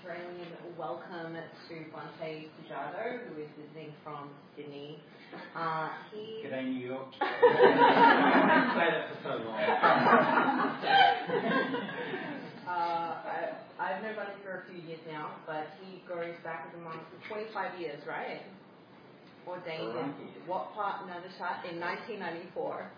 Australian welcome to Bhante Sujato, who is visiting from Sydney. G'day, New York. I've played it for so long. I've known Bhante for a few years now, but he goes back as a monk for 25 years, right? Ordained in what part? In 1994.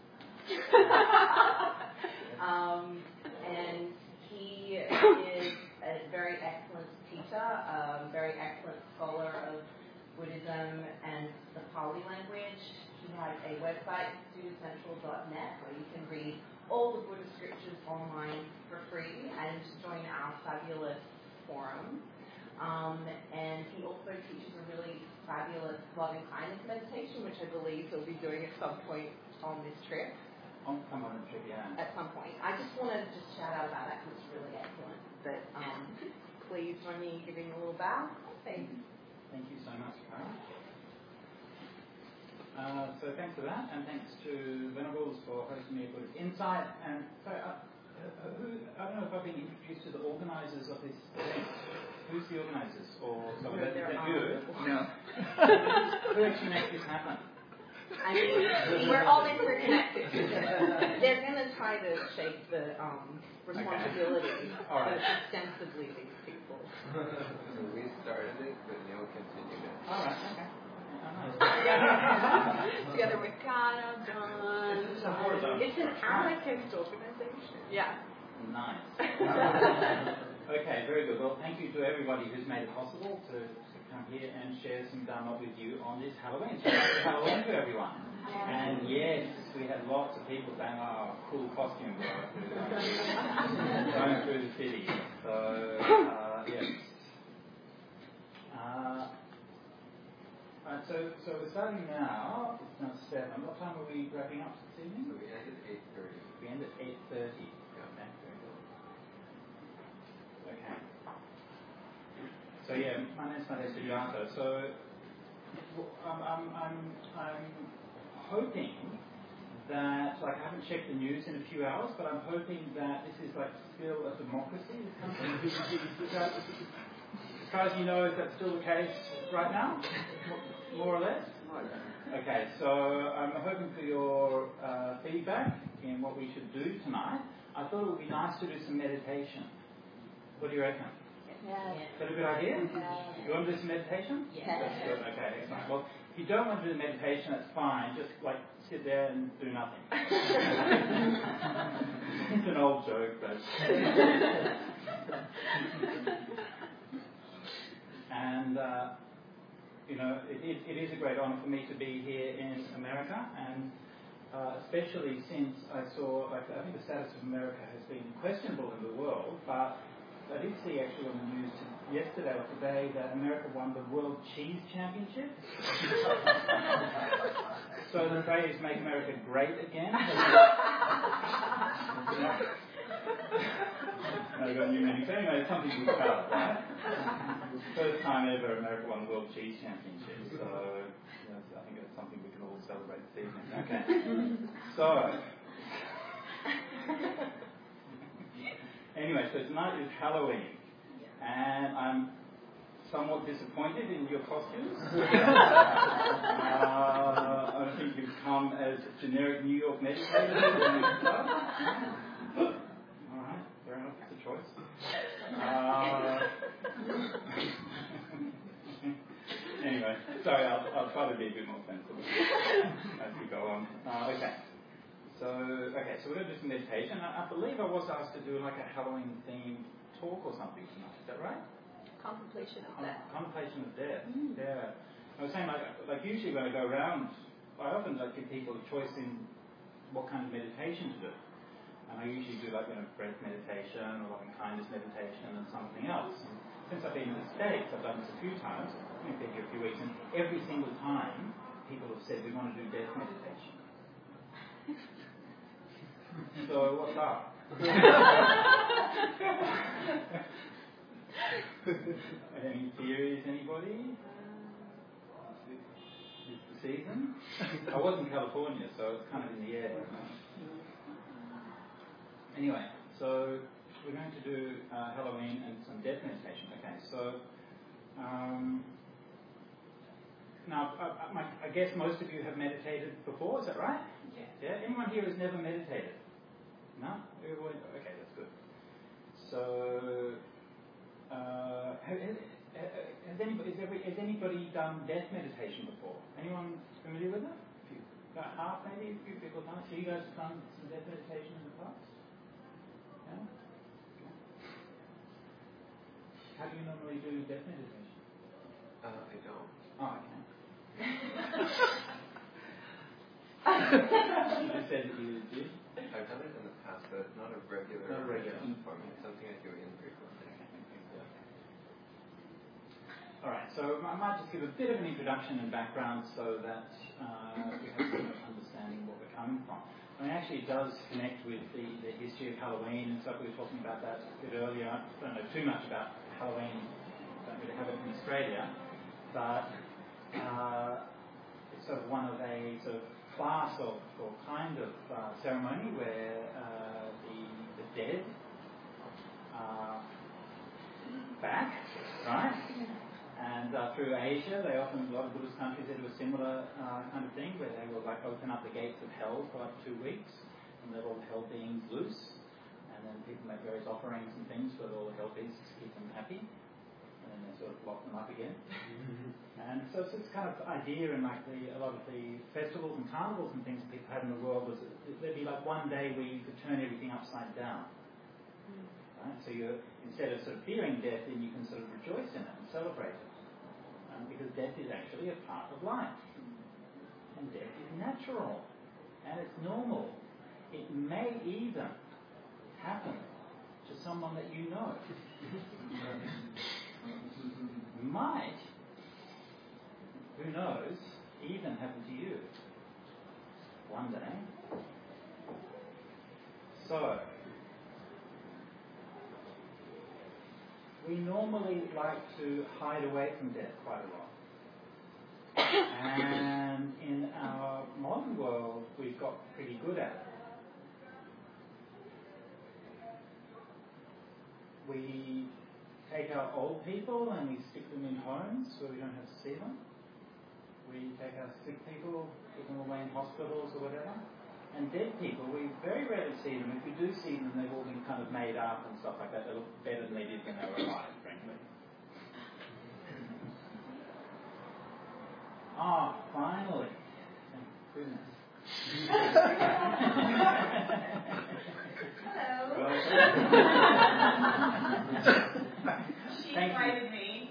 And he is a very excellent teacher, very excellent scholar of Buddhism and the Pali language. He has a website, studentcentral.net, where you can read all the Buddhist scriptures online for free and join our fabulous forum. And he also teaches a really fabulous loving kindness meditation, which I believe he'll be doing at some point on this trip. Come on, trip, yeah. At some point. I just want to shout out about that because it's really excellent. But please join me in giving a little bow. Thanks. Thank you so much, Karen. So thanks for that, and thanks to Venables for hosting me a good insight. And so, I don't know if I've been introduced to the organisers of this event. Who's the organisers? Or so is that you? No. Who actually makes this happen? I mean, we're all interconnected. They're going to try to shake the responsibility of extensively these people. So we started it, but Neil continued it. All right, okay. Together with Kara, John. It's an anarchist organization. Yeah. Nice. Okay, very good. Well, thank you to everybody who's made it possible to come here and share some Dharma with you on this Halloween. So happy Halloween to everyone. And yes, we had lots of people saying, "Oh, cool costume going through the city." So yes. Right, so we're starting now. It's now 7. What time are we wrapping up this evening? So we end at 8:30. We end at 8:30. Okay, very good. Okay. So yeah, my name's Bhante Sujato. So I'm hoping that, like, I haven't checked the news in a few hours, but I'm hoping that this is like still a democracy. This country. As far as you know, is that still the case right now? More or less? Okay, so I'm hoping for your feedback in what we should do tonight. I thought it would be nice to do some meditation. What do you reckon? Yeah. Is that a good idea? Yeah. You want to do some meditation? Yeah. That's good. Okay, excellent. Well, if you don't want to do the meditation, that's fine. Just like sit there and do nothing. It's an old joke, but. And you know, it is a great honour for me to be here in America, and especially since I saw, like, I think the status of America has been questionable in the world, but I did see actually on the news yesterday or today that America won the World Cheese Championship. So the phrase "Make America Great Again." No, you got new meaning. So anyway, it's something to look out, right? First time ever America won the World Cheese Championship. So yes, I think that's something we can all celebrate this evening. Okay. So anyway, so tonight is Halloween, and I'm somewhat disappointed in your costumes. I think you've come as generic New York meditators and stuff. Alright, fair enough, it's a choice. Anyway, sorry, I'll try to be a bit more sensible as we go on. Okay. So we're going to do some meditation. I believe I was asked to do like a Halloween-themed talk or something tonight. Is that right? Contemplation of death. Contemplation of death. Yeah. I was saying, like usually when I go around, I often give people a choice in what kind of meditation to do. And I usually do breath meditation or loving kindness meditation and something else. And since I've been in the States, I've done this a few times. I've been here a few weeks, and every single time people have said we want to do death meditation. So what's up? Any theories, anybody? It's the season. I was in California, so it's kind of in the air. Anyway, so we're going to do Halloween and some death meditation. Okay, so now I guess most of you have meditated before. Is that right? Yeah. Anyone here who's never meditated? No. Everyone? Okay, that's good. So, has anybody done death meditation before? Anyone familiar with it? About half, maybe. A few people have done it. So you guys have done some death meditation in the past? Yeah? Okay. How do you normally do death meditation? I don't. Oh, okay. You just said that you did? I've done it in the past, but it's not a regular for me. It's something I do infrequently. All right, so I might just give a bit of an introduction and background so that we have some understanding what we're coming from. I mean, actually, it does connect with the history of Halloween and stuff. We were talking about that a bit earlier. I don't know too much about Halloween. Don't really have it in Australia, but it's sort of one of a sort of class or kind of ceremony where the dead are back, right? And through Asia, a lot of Buddhist countries, they do a similar kind of thing where they will like open up the gates of hell for like 2 weeks and let all the hell beings loose, and then people make various offerings and things for all the hell beings to keep them happy, and then they sort of lock them up again. And so it's this kind of idea in like a lot of the festivals and carnivals and things that people have in the world was that there'd be like one day where you could turn everything upside down. Right? So instead of sort of fearing death, then you can sort of rejoice in it and celebrate it. Because death is actually a part of life. And death is natural. And it's normal. It may even happen to someone that you know. Might, who knows, even happen to you one day. So, we normally like to hide away from death quite a lot. And in our modern world, we've got pretty good at it. We take our old people and we stick them in homes where we don't have to see them. We take our sick people, put them away in hospitals or whatever. And dead people, we very rarely see them. If we do see them, they've all been kind of made up and stuff like that. They look better than they did when they were alive, frankly. Finally. Thank goodness. Hello. She invited me.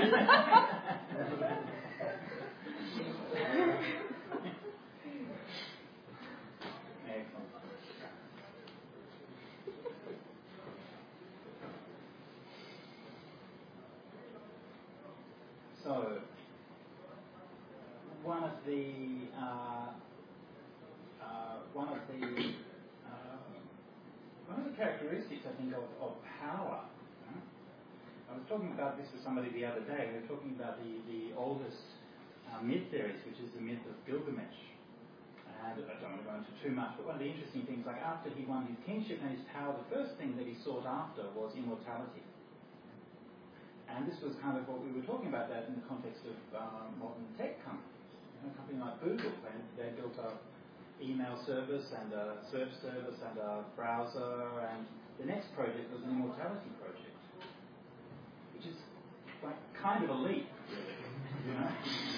So, one of the characteristics, I think, of power. I was talking about this with somebody the other day. We were talking about the oldest myth there is, which is the myth of Gilgamesh. And I don't want to go into too much, but one of the interesting things, like after he won his kingship and his power, the first thing that he sought after was immortality. And this was kind of what we were talking about that in the context of modern tech companies. A company like Google, they built an email service and a search service and a browser, and the next project was an immortality project, which is like kind of a leap, really, you know?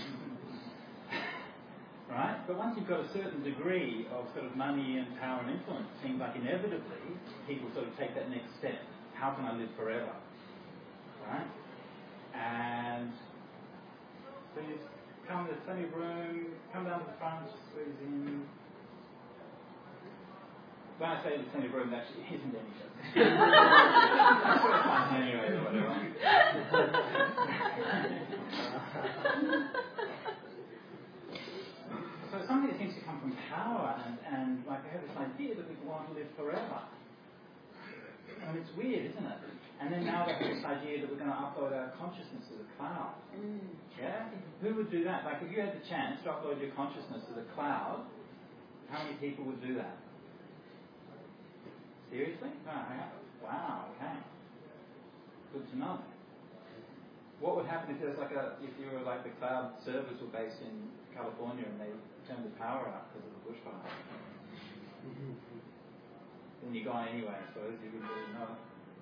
Right? But once you've got a certain degree of sort of money and power and influence, it seems like inevitably people sort of take that next step. How can I live forever? Right? And please come, there's plenty of room, come down to the front, squeeze in. When I say there's plenty of room, there actually isn't any. Anyway, or whatever. So it's something that seems to come from power, and like they have this idea that people want to live forever. I mean, it's weird, isn't it? And then now they have this idea that we're going to upload our consciousness to the cloud. Yeah? Who would do that? Like, if you had the chance to upload your consciousness to the cloud, how many people would do that? Seriously? No, Wow, okay. Good to know. What would happen if there's if you were like the cloud servers were based in California and they turned the power out because of the bushfire? Then you're gone anyway, I suppose. You wouldn't really know.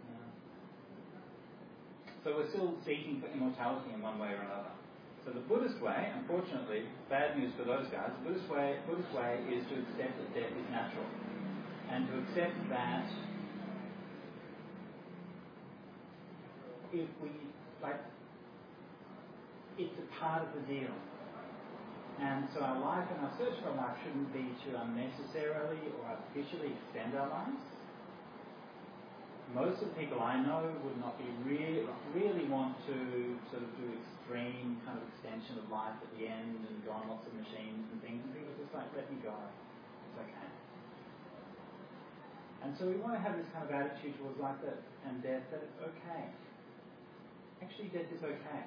So we're still seeking for immortality in one way or another. So the Buddhist way, unfortunately, bad news for those guys, the Buddhist way is to accept that death is natural. And to accept that if we, it's a part of the deal. And so our life and our search for life shouldn't be to unnecessarily or artificially extend our lives. Most of the people I know would not be really want to sort of do extreme kind of extension of life at the end and go on lots of machines and things. And people are just like, let me go. It's okay. And so we want to have this kind of attitude towards life and death, that it's okay. Actually, death is okay.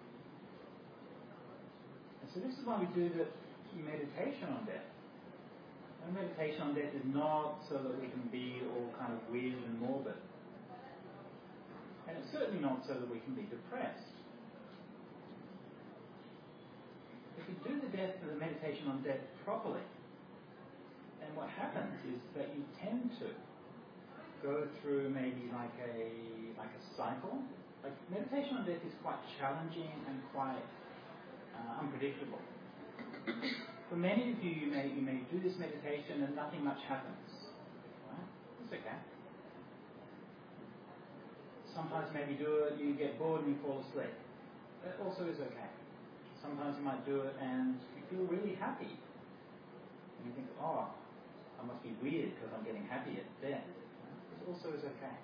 And so this is why we do the meditation on death. And meditation on death is not so that we can be all kind of weird and morbid. And it's certainly not so that we can be depressed. If you do the meditation on death properly, then what happens is that you tend to go through maybe like a cycle. Like meditation on death is quite challenging and quite unpredictable. For many of you, you may do this meditation and nothing much happens. Right? It's okay. Sometimes maybe do it, you get bored and you fall asleep. That also is okay. Sometimes you might do it and you feel really happy. And you think, oh, I must be weird because I'm getting happy at death. This also is okay.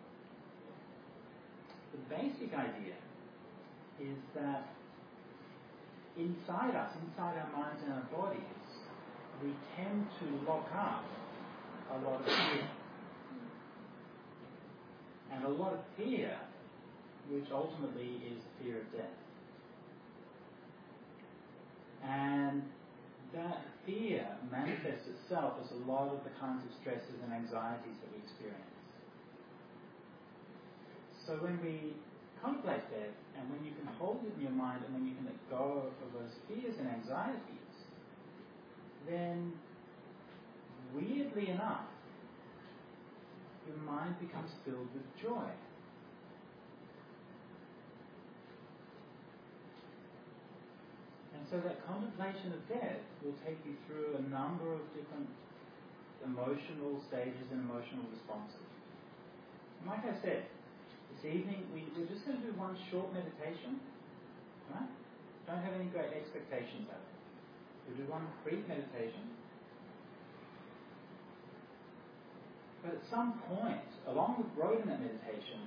The basic idea is that inside us, inside our minds and our bodies, we tend to lock up a lot of fear. And a lot of fear, which ultimately is the fear of death. And that fear manifests itself as a lot of the kinds of stresses and anxieties that we experience. So when we contemplate death, and when you can hold it in your mind, and when you can let go of those fears and anxieties, then weirdly enough, your mind becomes filled with joy. And so that contemplation of death will take you through a number of different emotional stages and emotional responses. And like I said, this evening we're just going to do one short meditation. Right? Don't have any great expectations of it. We'll do one brief meditation. But at some point, along the road in that meditation,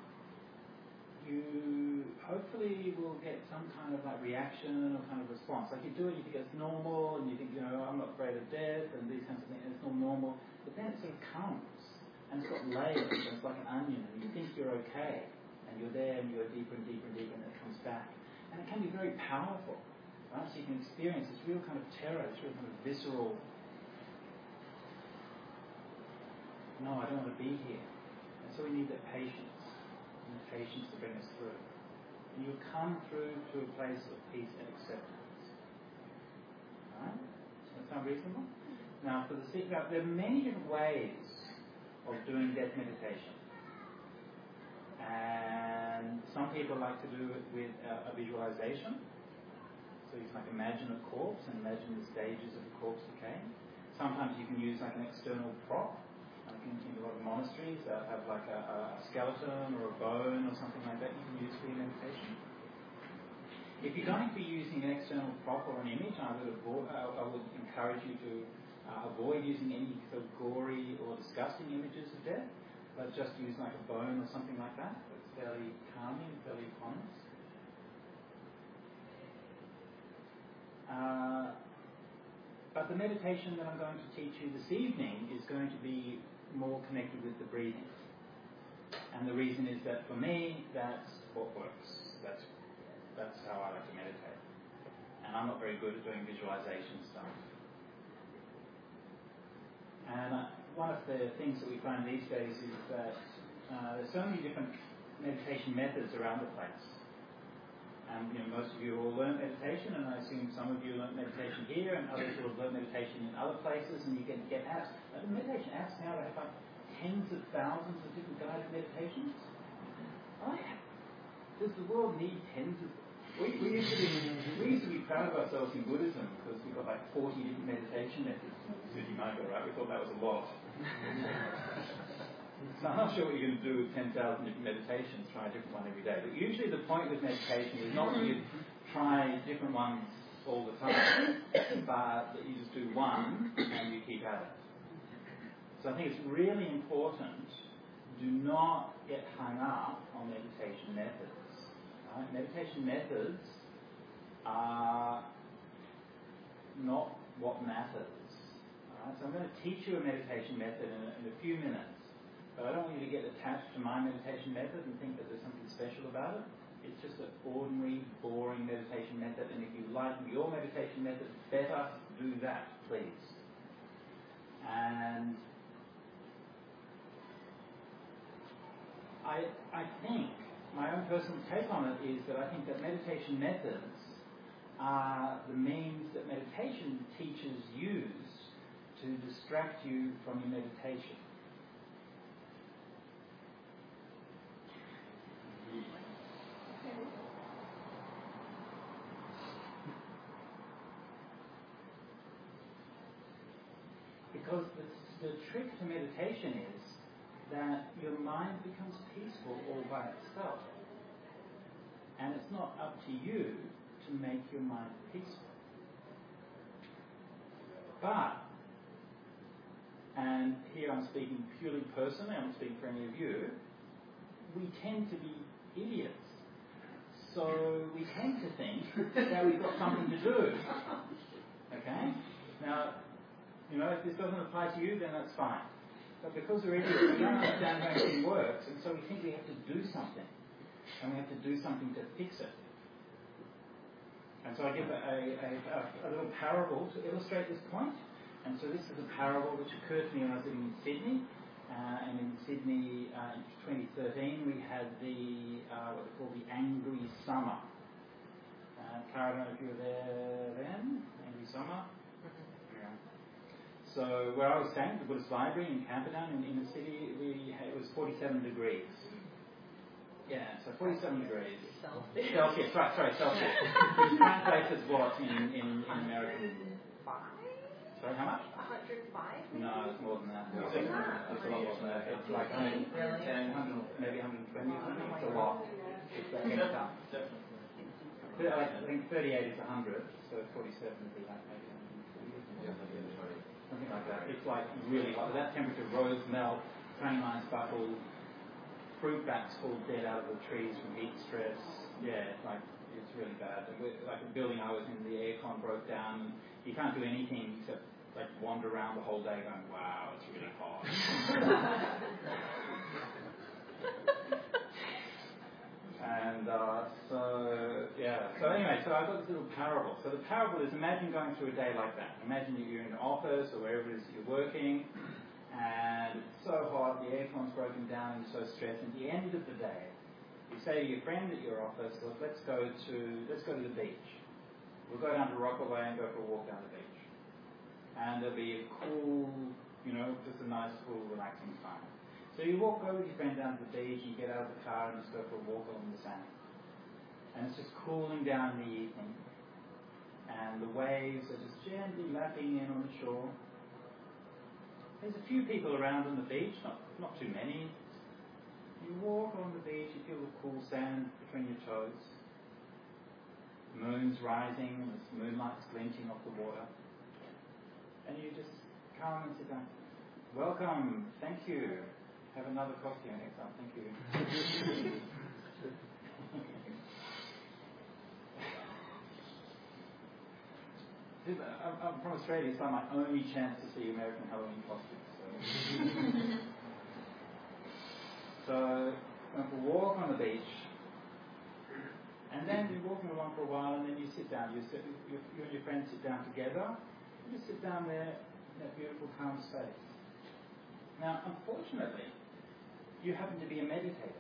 you hopefully will get some kind of reaction or kind of response. Like you do it, you think it's normal, and you think, I'm not afraid of death, and these kinds of things, and it's all normal. But then it sort of comes, and it's got layers, and it's like an onion, and you think you're okay, and you're there, and you go deeper and deeper and deeper, and then it comes back. And it can be very powerful, right? So you can experience this real kind of terror, this real kind of visceral, no, I don't want to be here. And so we need that patience, and the patience to bring us through. And you'll come through to a place of peace and acceptance. Alright? Does that sound reasonable? Now, for the sake of there are many different ways of doing death meditation. And some people like to do it with a visualization. So you can imagine a corpse and imagine the stages of the corpse decay. Sometimes you can use an external prop. In a lot of monasteries that have a skeleton or a bone or something like that you can use for your meditation. If you're going to be using an external prop or an image, I would encourage you to avoid using any sort of gory or disgusting images of death, but just use a bone or something like that. That's fairly calming, fairly honest. But the meditation that I'm going to teach you this evening is going to be more connected with the breathing. And the reason is that for me, that's what works. That's how I like to meditate. And I'm not very good at doing visualization stuff. And one of the things that we find these days is that there's so many different meditation methods around the place. And most of you all learn meditation, and I assume some of you learn meditation here, and others will learn meditation in other places, and you can get apps. The meditation apps now have like tens of thousands of different guided meditations. Does the world need tens of? We used to be proud of ourselves in Buddhism because we got like 40 different meditation methods. Siddhimarga, right? We thought that was a lot. So I'm not sure what you're going to do with 10,000 different meditations, try a different one every day. But usually the point with meditation is not that you try different ones all the time, but that you just do one and you keep at it. So I think it's really important, do not get hung up on meditation methods. Right? Meditation methods are not what matters. Right? So I'm going to teach you a meditation method in a few minutes. But I don't want you to get attached to my meditation method and think that there's something special about it. It's just an ordinary, boring meditation method, and if you like your meditation method better, do that, please. And I think, my own personal take on it is that I think that meditation methods are the means that meditation teachers use to distract you from your meditation. Because the trick to meditation is that your mind becomes peaceful all by itself. And it's not up to you to make your mind peaceful. But, and here I'm speaking purely personally, I'm not speaking for any of you, we tend to be idiots. So we tend to think that we've got something to do. Okay? Now, if this doesn't apply to you, then that's fine. But because we're idiots, we don't understand how everything works, and so we think we have to do something. And we have to do something to fix it. And so I give a little parable to illustrate this point. And so this is a parable which occurred to me when I was living in Sydney. And in Sydney, in 2013, we had what they call the Angry Summer. Cara, I don't know if you were there then. Angry Summer. Yeah. So where I was staying, the Buddhist Library in Camperdown in the city, it was 47 degrees. Yeah, so 47 degrees. Celsius, right, sorry, Celsius. Which translates as what in American? 105? Sorry, how much? 105? No, it's more than that. It's a lot more than that. It's like 10, maybe 120 or something. It's a lot. It's that kind of stuff. I think 38 is 100, so 47 would be like maybe 140. Something like that. It's like really hot. At that temperature, roads melt, train lines buckle, fruit bats fall dead out of the trees from heat stress. Yeah, it's really bad. Like the building I was in, the aircon broke down. You can't do anything except like wander around the whole day going, wow, it's really hot. And so anyway, so I've got this little parable. So the parable is, imagine going through a day like that. Imagine that you're in an office or wherever it is that you're working, and it's so hot, the aircon's broken down, and you're so stressed. And at the end of the day, you say to your friend at your office, look, let's go to the beach. We'll go down to Rockaway and go for a walk down the beach. And there'll be a cool, just a nice, cool, relaxing time. So you walk over with your friend down to the beach, you get out of the car and just go for a walk along the sand. And it's just cooling down in the evening. And the waves are just gently lapping in on the shore. There's a few people around on the beach, not too many. You walk on the beach, you feel the cool sand between your toes. The moon's rising, and the moonlight's glinting off the water. And you just come and sit down. Welcome, thank you. Have another cocktail next time, thank you. I'm from Australia, so my only chance to see American Halloween costumes. So went for a walk on the beach, and then you're walking along for a while, and then you sit down. You and your friends sit down together. You just sit down there in that beautiful, calm space. Now, unfortunately, you happen to be a meditator.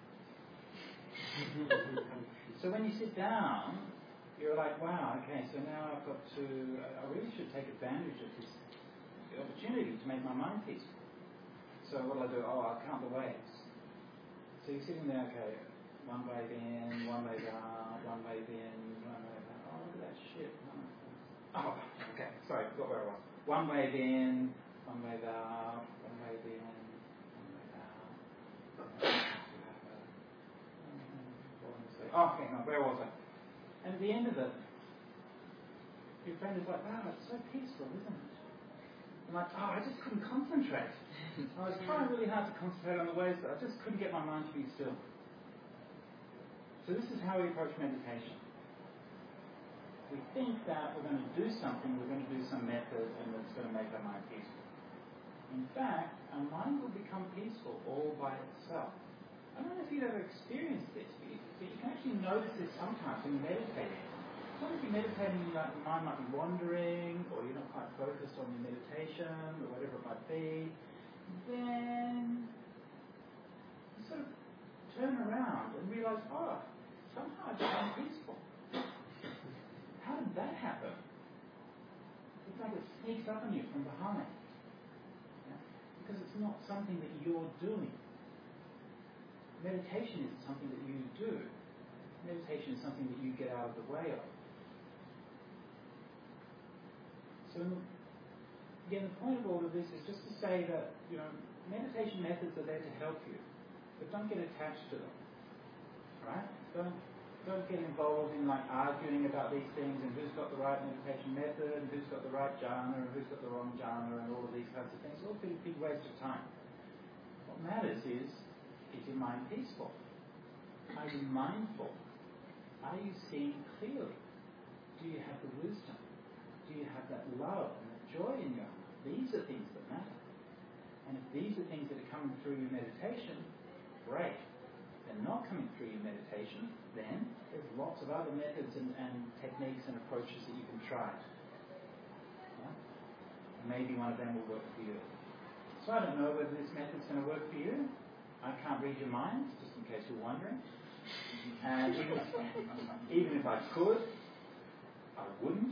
So when you sit down, you're like, wow, okay, so now I really should take advantage of this opportunity to make my mind peaceful. So what do? I'll count the waves. So you're sitting there, okay, one wave in, one wave out, one wave in, one wave out. Oh, look at that shit. Oh, okay, sorry, forgot where I was. One wave in, one wave out, one wave in, one wave out. Okay, no, where was I? And at the end of it, your friend is like, wow, it's so peaceful, isn't it? I'm like, I just couldn't concentrate. I was trying really hard to concentrate on the waves, but I just couldn't get my mind to be still. So this is how we approach meditation. We think that we're going to do something, we're going to do some method, and it's going to make our mind peaceful. In fact, our mind will become peaceful all by itself. I don't know if you've ever experienced this, but you can actually notice this sometimes when you're meditating. Sometimes you're meditating, your mind might be wandering, or you're not quite focused on your meditation, or whatever it might be. Then you sort of turn around and realize, somehow I became peaceful. How did that happen? It's like it sneaks up on you from behind. Yeah? Because it's not something that you're doing. Meditation isn't something that you do. Meditation is something that you get out of the way of. So, again, the point of all of this is just to say that, meditation methods are there to help you, but don't get attached to them. Right? Don't get involved in arguing about these things and who's got the right meditation method and who's got the right jhana and who's got the wrong jhana and all of these kinds of things. It's all a big waste of time. What matters is your mind peaceful? Are you mindful? Are you seeing clearly? Do you have the wisdom? Do you have that love and that joy in your heart? These are things that matter. And if these are things that are coming through your meditation, great. If they're not coming through your meditation, then there's lots of other methods and techniques and approaches that you can try. Yeah? Maybe one of them will work for you. So I don't know whether this method's going to work for you. I can't read your mind, just in case you're wondering. And even if I could, I wouldn't.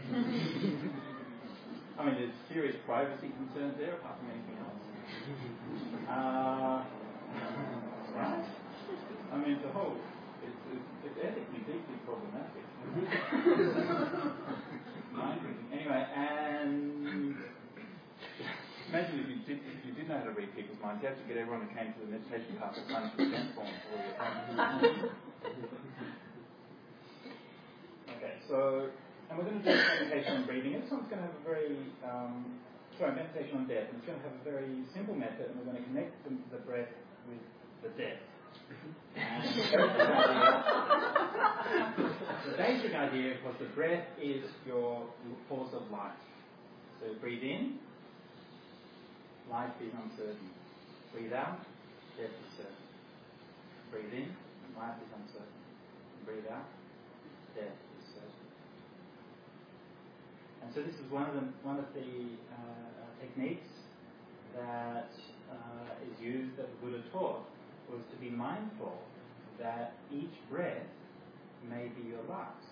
I mean, there's serious privacy concerns there, apart from anything else. Right? I mean, it's ethically deeply problematic. Mind reading. Anyway, and imagine if you did know how to read people's minds, you have to get everyone who came to the meditation class to sign a consent form for all your friends. Okay, so, and we're going to do meditation on breathing. This one's going to have a very, meditation on death, and it's going to have a very simple method, and we're going to connect the breath with the death. And the basic idea, of course, the breath is your force of life. So breathe in. Life is uncertain. Breathe out, death is certain. Breathe in, life is uncertain. Breathe out, death is certain. And so this is one of the techniques that is used that the Buddha taught, was to be mindful that each breath may be your last.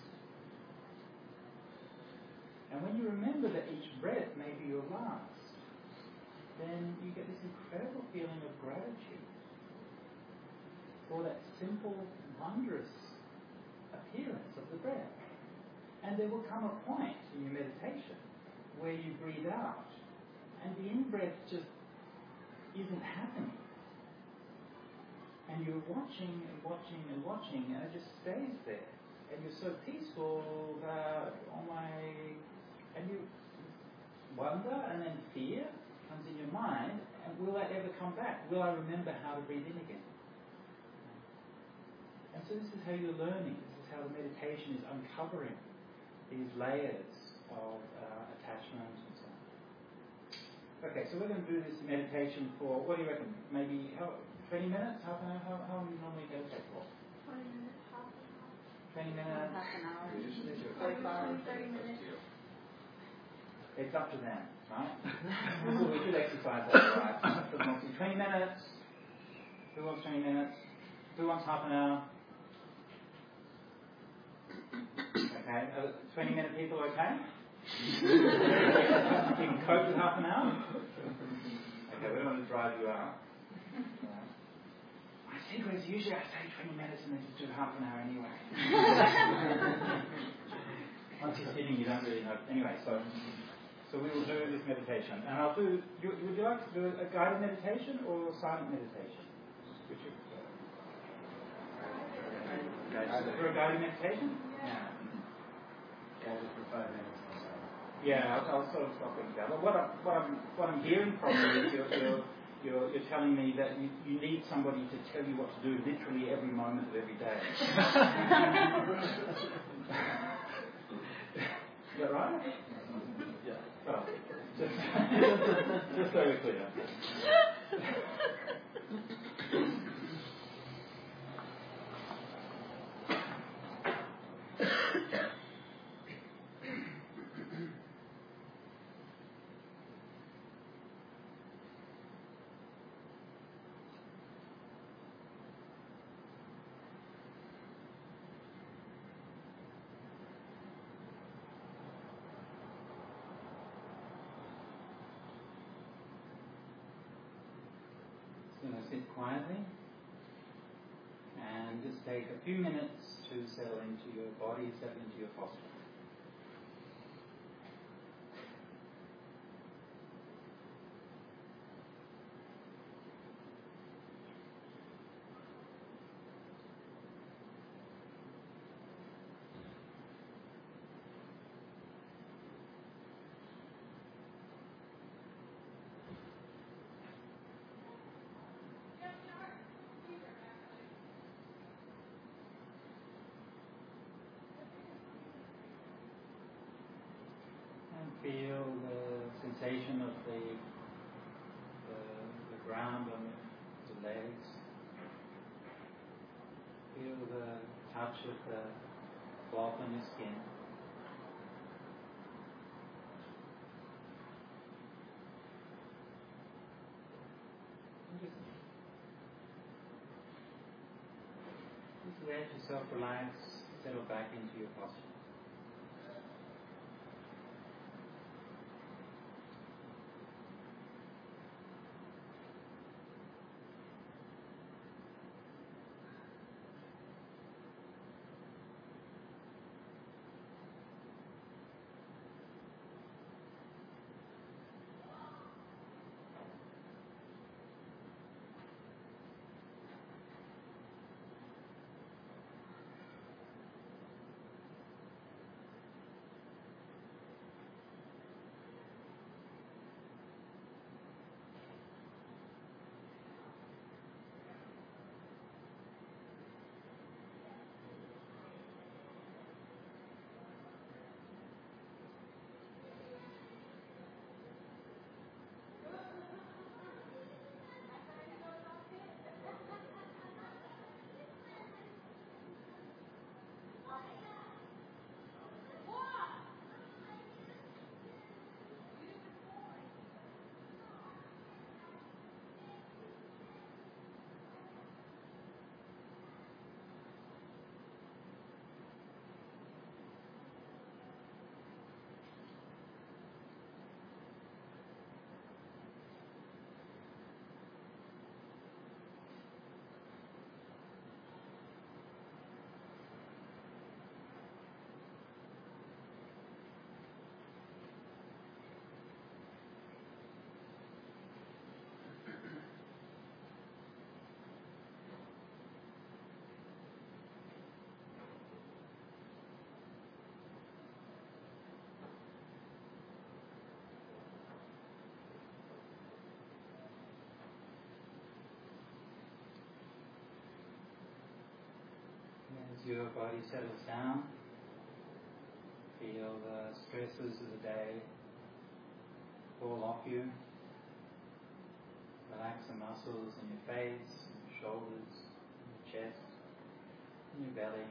And when you remember that each breath may be your last, then you get this incredible feeling of gratitude for that simple, wondrous appearance of the breath. And there will come a point in your meditation where you breathe out and the in-breath just isn't happening. And you're watching and watching and watching, and it just stays there. And you're so peaceful that, and you wonder, and then fear comes in your mind, and will that ever come back? Will I remember how to breathe in again? And so this is how you're learning. This is how the meditation is uncovering these layers of attachment and so on. Okay, so we're going to do this meditation for, what do you reckon? Maybe 20 minutes? Half an hour? How long do you normally meditate for? 20 minutes, half an hour. 20 minutes? Half an hour. 30 minutes. It's up to them, right? We should exercise that, right? 20 minutes. Who wants 20 minutes? Who wants half an hour? Okay, 20-minute people okay? You can cope with half an hour? Okay, we don't want to drive you out. My secret is usually I say 20 minutes and then just do half an hour anyway. Once you're sitting, you don't really know. Anyway, so we will do this meditation. And I'll do, would you like to do a guided meditation or silent meditation? Which you prefer? For a guided meditation? Yeah. Just for 5 minutes or so. Yeah, I'll sort of stop it down. But what I'm hearing from you is you're telling me that you need somebody to tell you what to do literally every moment of every day. Is that right? Yeah. Well, just so we're clear. Sit quietly and just take a few minutes to settle into your body, settle into your posture. Feel the sensation of the ground on the legs. Feel the touch of the cloth on your skin. And just let yourself relax, settle back into your posture. As your body settles down, feel the stresses of the day fall off you. Relax the muscles in your face, in your shoulders, in your chest, in your belly.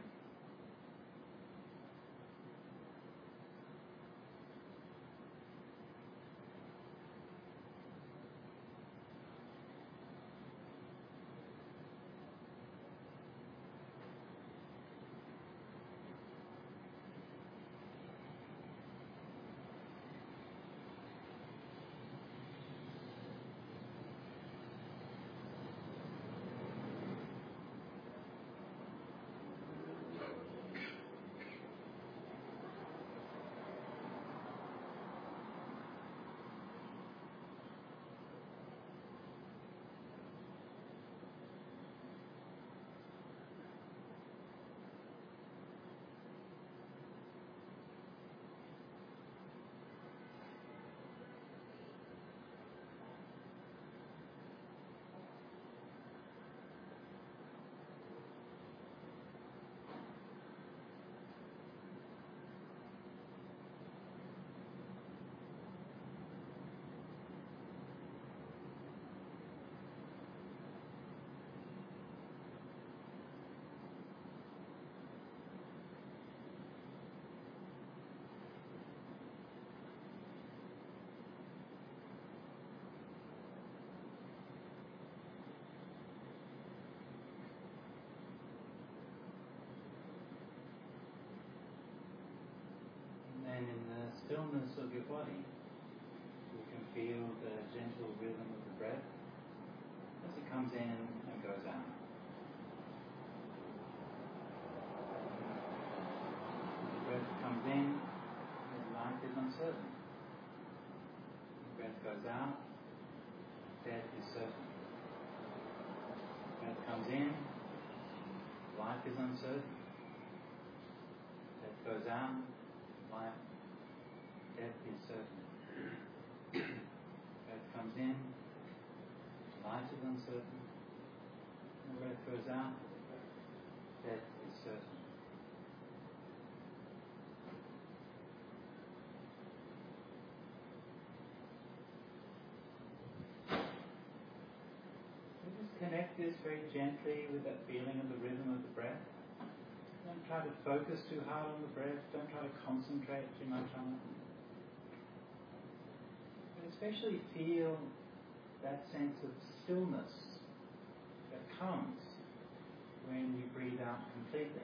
of your body. You can feel the gentle rhythm of the breath as it comes in and goes out. The breath comes in, life is uncertain. The breath goes out, death is certain. The breath comes in, life is uncertain. Death goes out, life, death is certain. Breath comes in, life is uncertain. And breath goes out, death is certain. Connect this very gently with that feeling of the rhythm of the breath. Don't try to focus too hard on the breath. Don't try to concentrate too much on it. But especially feel that sense of stillness that comes when you breathe out completely.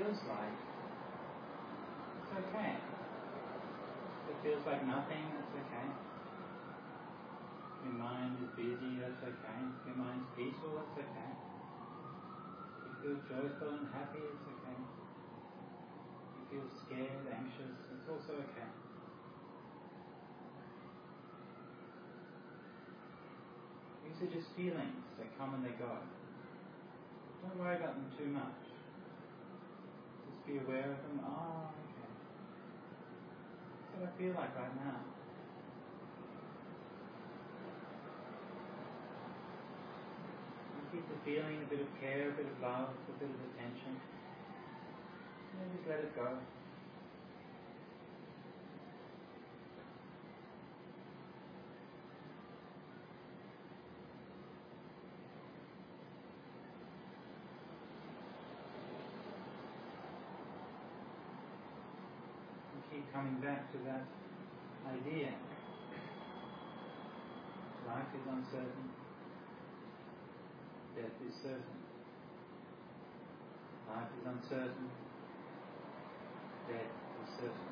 feels like, it's okay. If it feels like nothing, that's okay. If your mind is busy, that's okay. If your mind's peaceful, that's okay. If you feel joyful and happy, it's okay. If you feel scared, anxious, it's also okay. These are just feelings that come and they go. Don't worry about them too much. Just be aware of them. Oh, okay. That's what I feel like right now. You keep the feeling, a bit of care, a bit of love, a bit of attention. And just let it go. Keep coming back to that idea. Life is uncertain. Death is certain. Life is uncertain. Death is certain.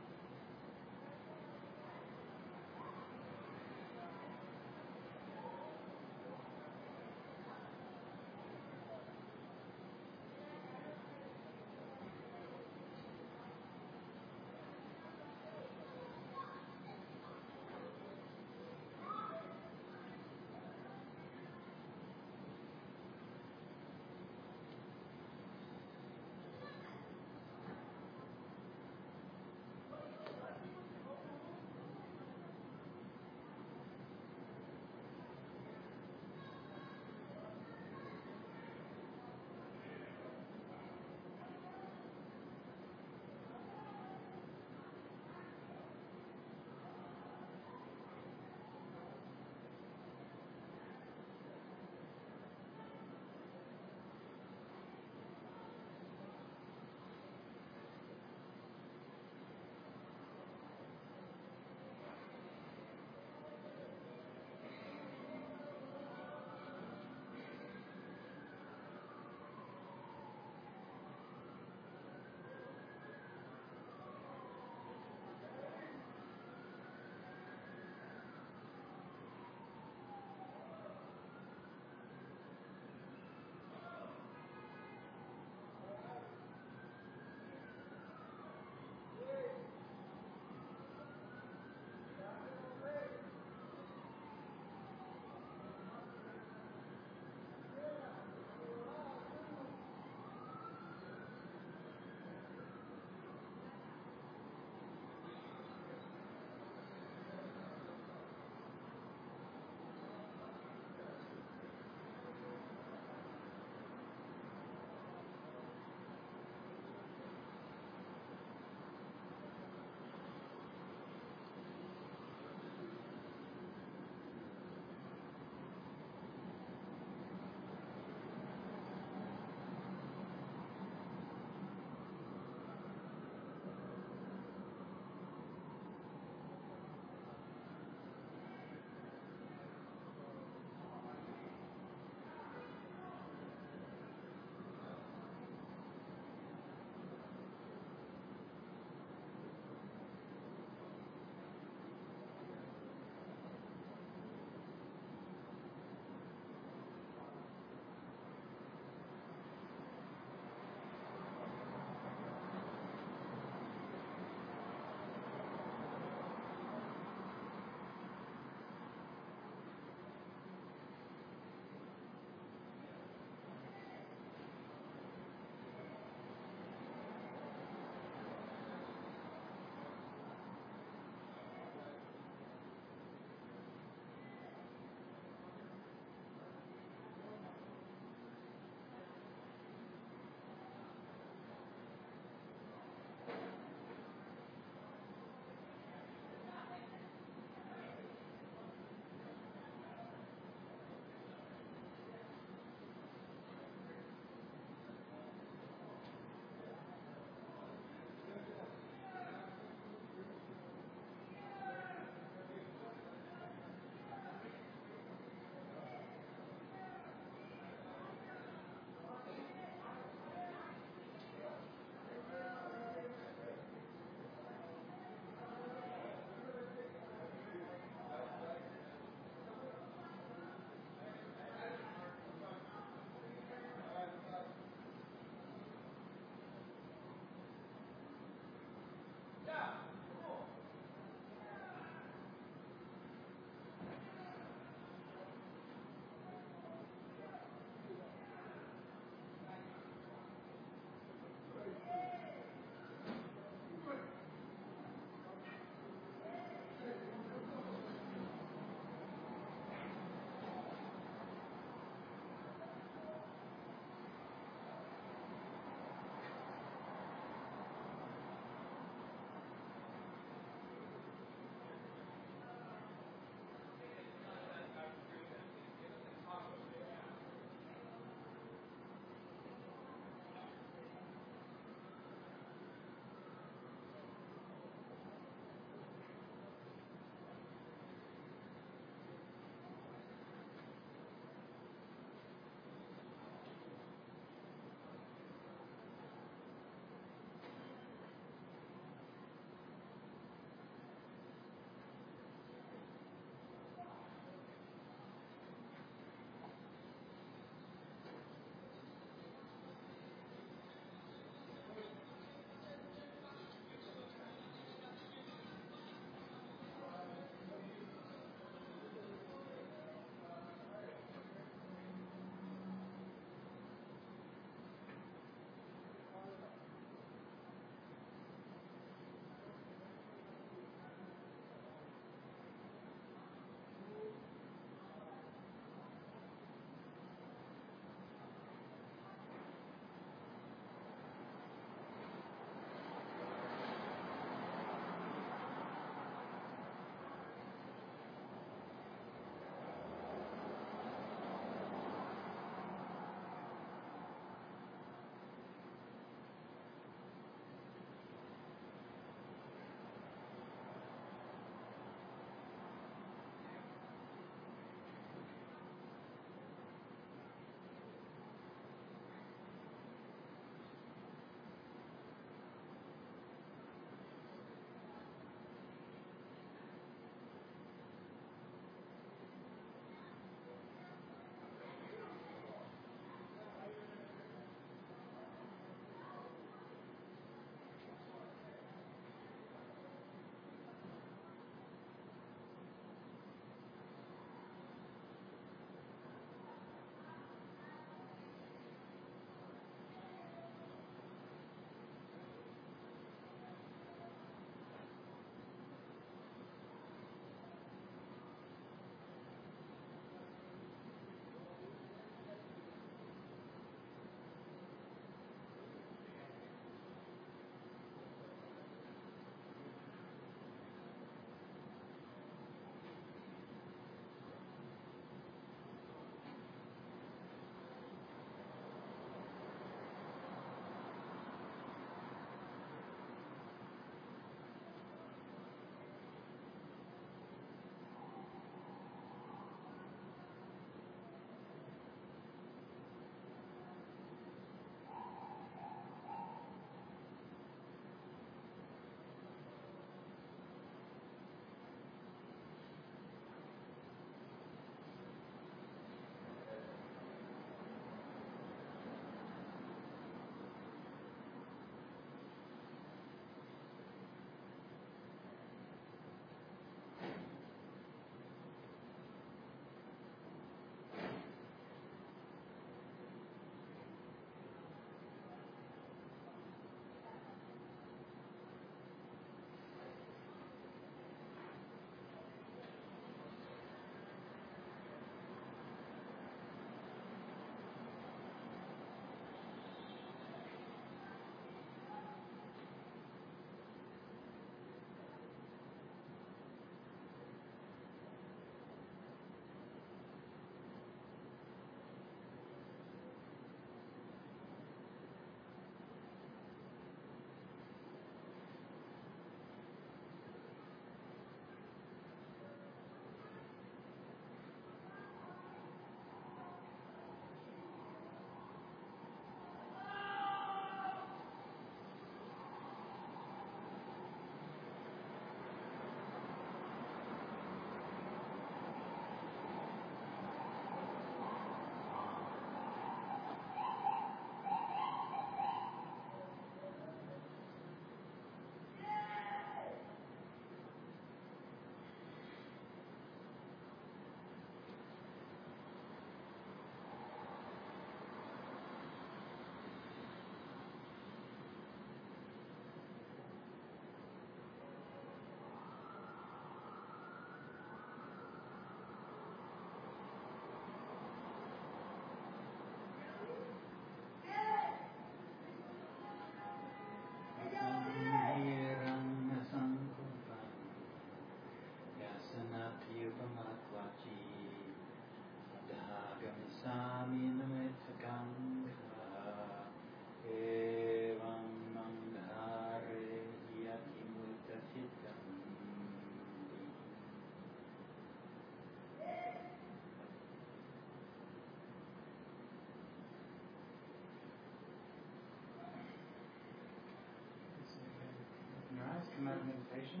guided meditation.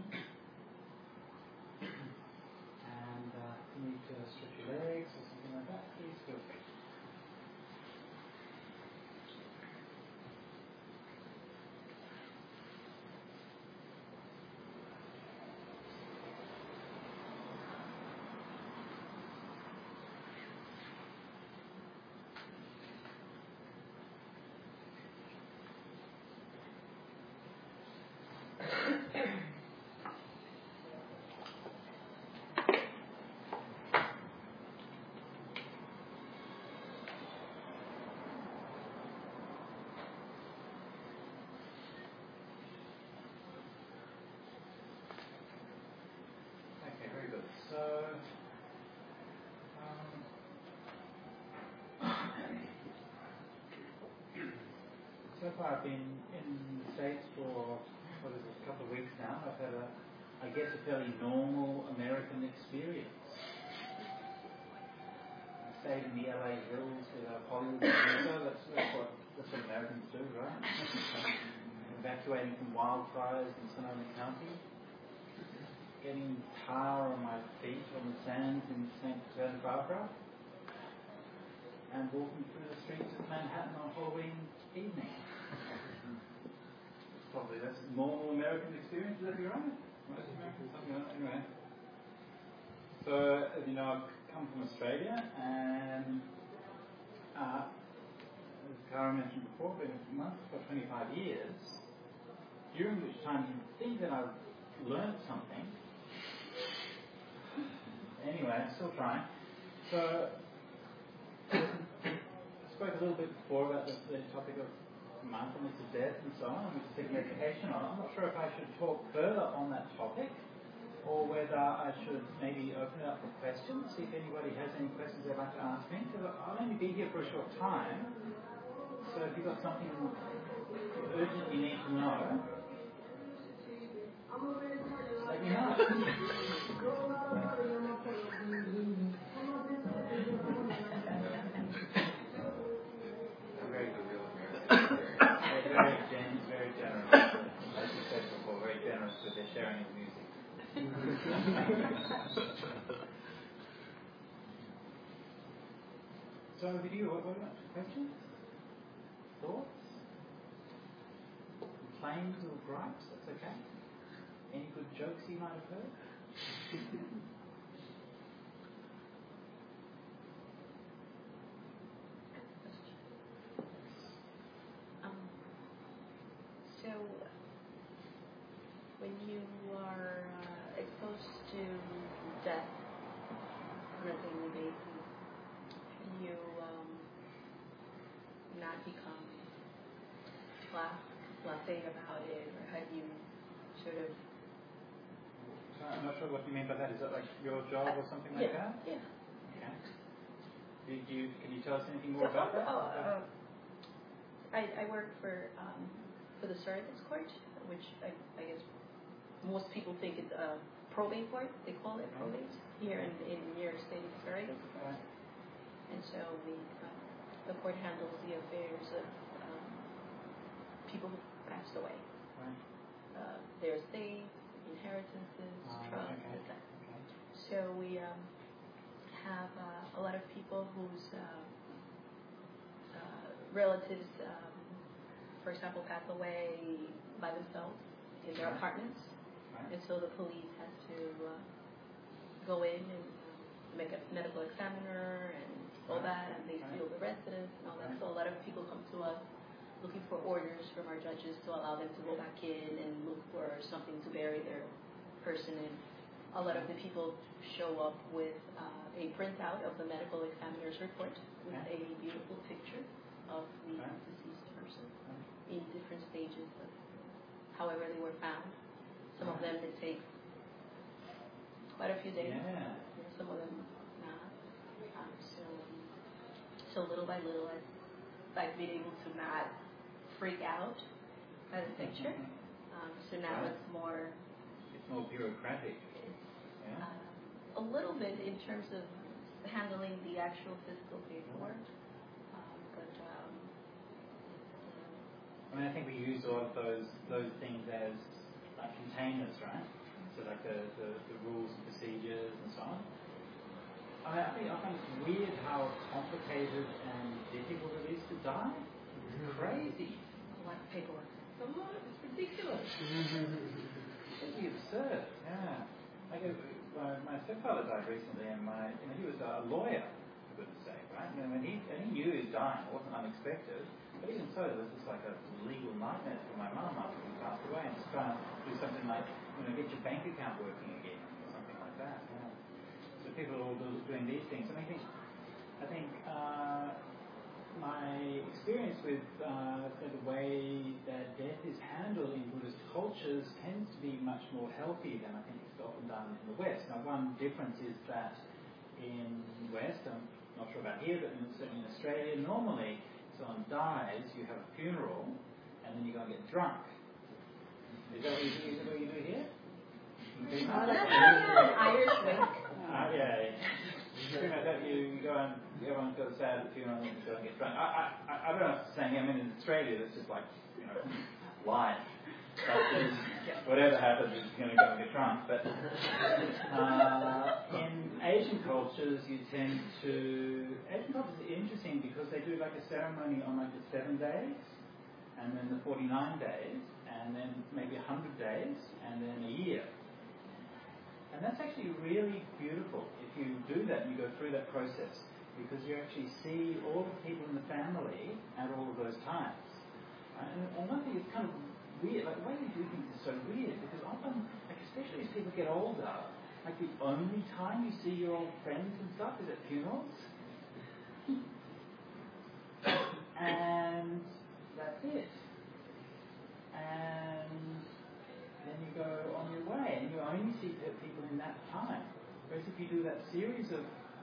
And if you need to stretch your legs or something like that, please feel free. Okay, very good. So far I've been in the States for, a couple of weeks now. I've had I guess, a fairly normal American experience. I stayed in the LA hills with a Hollywood producer. That's what Americans do, right? Evacuating from wildfires in Sonoma County. Getting tar on my feet on the sands in Santa Barbara. And walking through the streets of Manhattan on Halloween evening. Probably that's a normal American experience, would that be right? Most Americans, something like that, anyway. So, as you know, I've come from Australia, and as Kara mentioned before, I've been in months for 25 years, during which time you'd think that I've learned something. Anyway, I'm still trying. So, I spoke a little bit before about the topic of mindfulness of death and so on, and we take meditation on. I'm not sure if I should talk further on that topic, or whether I should maybe open it up for questions, see if anybody has any questions they'd like to ask me, because I'll only be here for a short time. So if you've got something you urgently need to know, let me know. Very good, real American. Very generous. As you said before, very generous with their sharing of music. So over to you. What about questions? Thoughts? Complaints or gripes? That's okay. Any good jokes you might have heard? So, when you are exposed to death on a daily basis, you not become blasé about it, or have you sort of... I'm not sure what you mean by that. Is that like your job or something like that? Yeah. Okay. Can you tell us anything more about that? I work for the surrogates court, which I guess most people think it's a probate court. They call it probate here in New York State. It's surrogates. Right. And so the court handles the affairs of people who passed away. Right. Their estates, inheritances, trusts, etc. Okay. So we have a lot of people whose relatives, for example, pass away by themselves in their apartments. Right. And so the police has to go in and make a medical examiner and all that, and they seal the residence and all that. So a lot of people come to us looking for orders from our judges to allow them to go back in and look for something to bury their person in. A lot of the people show up with a printout of the medical examiner's report with a beautiful picture of the deceased person in different stages of however they were found. Some of them it takes quite a few days. Yeah. Some of them not. So little by little, I've been able to not freak out by the picture. So now it's more bureaucratic. a little bit in terms of handling the actual physical paperwork. I mean, I think we use all of those things as like containers, right? So like the rules and procedures and so on. I find it's weird how complicated and difficult it is to die. It's crazy. A lot of paperwork. It's ridiculous. It's absurd. Yeah. Like my stepfather died recently, and he was a lawyer, for goodness sake, right? And he knew he was dying. It wasn't unexpected. But even so, this was like a legal nightmare for my mum after he passed away, and just trying to do something like, get your bank account working again, or something like that. Yeah. So people are all doing these things. And I think my experience with the way that death is handled in Buddhist cultures tends to be much more healthy than I think it's often done in the West. Now, one difference is that in the West, I'm not sure about here, but certainly in Australia, normally someone dies, you have a funeral, and then you go and get drunk. Is that what you do here? Irish wink. Yeah. You go and everyone goes sad at the funeral and you go and get drunk. I don't know if it's saying, in Australia it's just like, life. Whatever happens, it's going to go and get drunk. But in Asian cultures, Asian cultures are interesting because they do like a ceremony on like the 7 days, and then the 49 days, and then maybe 100 days, and then a year. And that's actually really beautiful if you do that and you go through that process, because you actually see all the people in the family at all of those times. And one thing is kind of weird, like the way we do things is so weird, because often, like especially as people get older, like the only time you see your old friends and stuff is at funerals. And that's it. And then you go on your way, and you only see people in that time. Whereas if you do that series of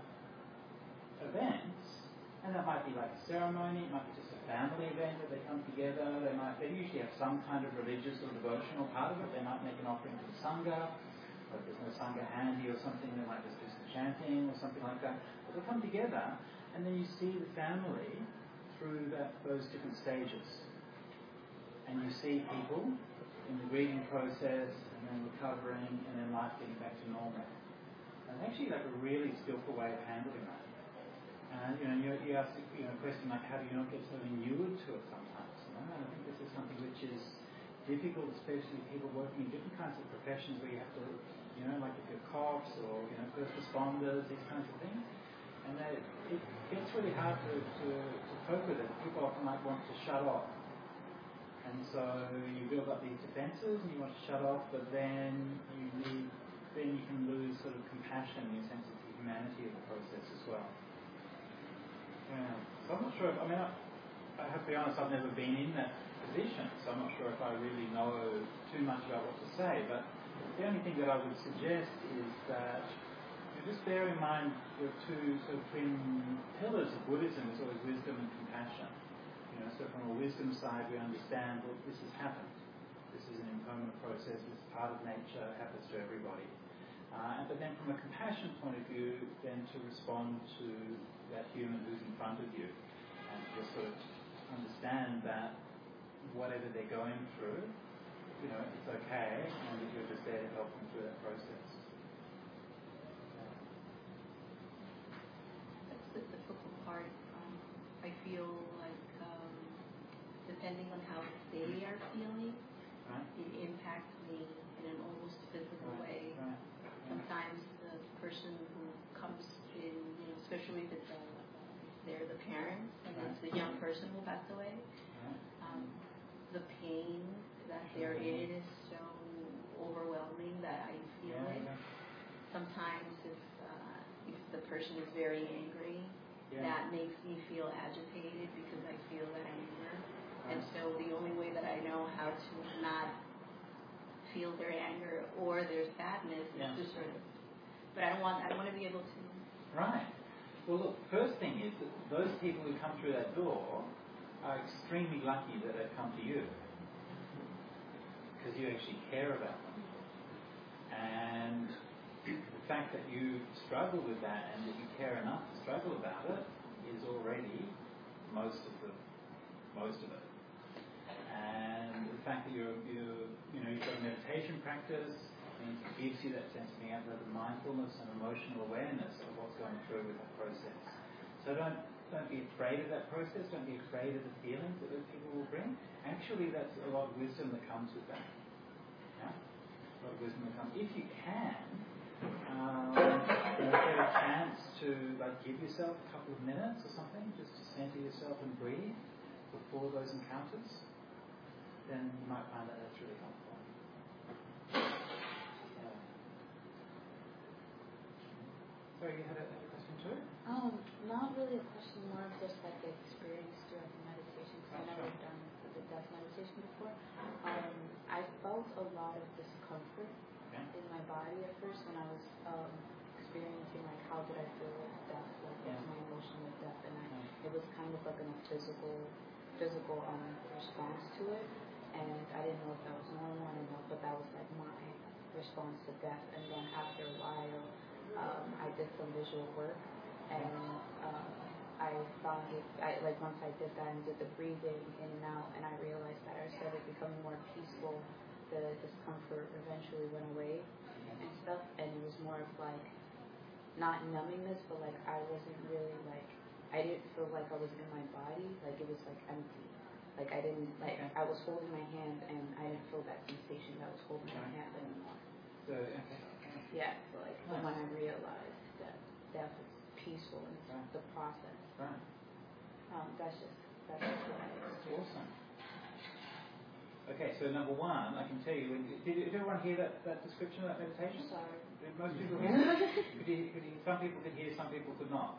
events, and that might be like a ceremony, it might be just a family event that they come together, they usually have some kind of religious or devotional part of it. They might make an offering to the Sangha, or if there's no Sangha handy or something, they might just do some chanting or something like that. But they come together, and then you see the family through those different stages. And you see people in the grieving process, and then recovering, and then life getting back to normal. And actually like a really skillful way of handling that. And you ask a question like, how do you not get so inured to it sometimes? And I think this is something which is difficult, especially people working in different kinds of professions where you have to, like if you're cops or first responders, these kinds of things. And it gets really hard to cope with it. People often might want to shut off. And so you build up these defences and you want to shut off, but then you can lose sort of compassion, your sense of the humanity of the process as well. Yeah. So I'm not sure I have to be honest, I've never been in that position, so I'm not sure if I really know too much about what to say, but the only thing that I would suggest is that just bear in mind the two sort of twin pillars of Buddhism is always wisdom and compassion. So from a wisdom side, we understand, well, this has happened. This is an impermanent process. It's part of nature. It happens to everybody. But then from a compassion point of view, then to respond to that human who's in front of you, and just sort of understand that whatever they're going through, it's okay, and that you're just there to help them through that process. That's the difficult part. I feel like depending on how they are feeling, it impacts me in an almost physical way. Right. Sometimes the person who comes in, especially if they're the parents and it's the young person who passed away, the pain that they're in is so overwhelming that I feel it. Sometimes if the person is very angry, that makes me feel agitated because I feel that anger. And so the only way that I know how to not feel their anger or their sadness is to sort of, but I want to be able to. Right. Well, look, first thing is that those people who come through that door are extremely lucky that they've come to you, because you actually care about them. And the fact that you struggle with that and that you care enough to struggle about it is already most of it. And the fact that you've got a meditation you that sense of being able to have the mindfulness and emotional awareness of what's going through with that process. So don't be afraid of that process. Don't be afraid of the feelings that those people will bring. Actually, that's a lot of wisdom that comes with that. Yeah? A lot of wisdom that comes. If you can, get a chance to give yourself a couple of minutes or something, just to center yourself and breathe before those encounters, then you might find that that's really helpful. Yeah. Sorry, you had a question too? Not really a question, more of just like the experience during the meditation, because I've never done the death meditation before. I felt a lot of discomfort in my body at first when I was experiencing like how did I feel with death, like what's my emotion with death, and it was kind of like a physical response to it, and I didn't know if that was normal or not, but that was like my response to death. And then after a while, I did some visual work, and I found it, once I did that and did the breathing in and out, and I realized that I started becoming more peaceful. The discomfort eventually went away and stuff, and it was more of like not numbingness, but like I wasn't really like, I didn't feel like I was in my body, like it was like empty. Like I didn't, like I was holding my hand and I didn't feel that sensation that I was holding my hand anymore. Yeah, so like when I realized that death is peaceful and it's the process. Right. That's just what I experienced. Awesome. Okay, so number one, I can tell you, did everyone hear that description of that meditation? Sorry. Did most people hear? Some people could hear, some people could not.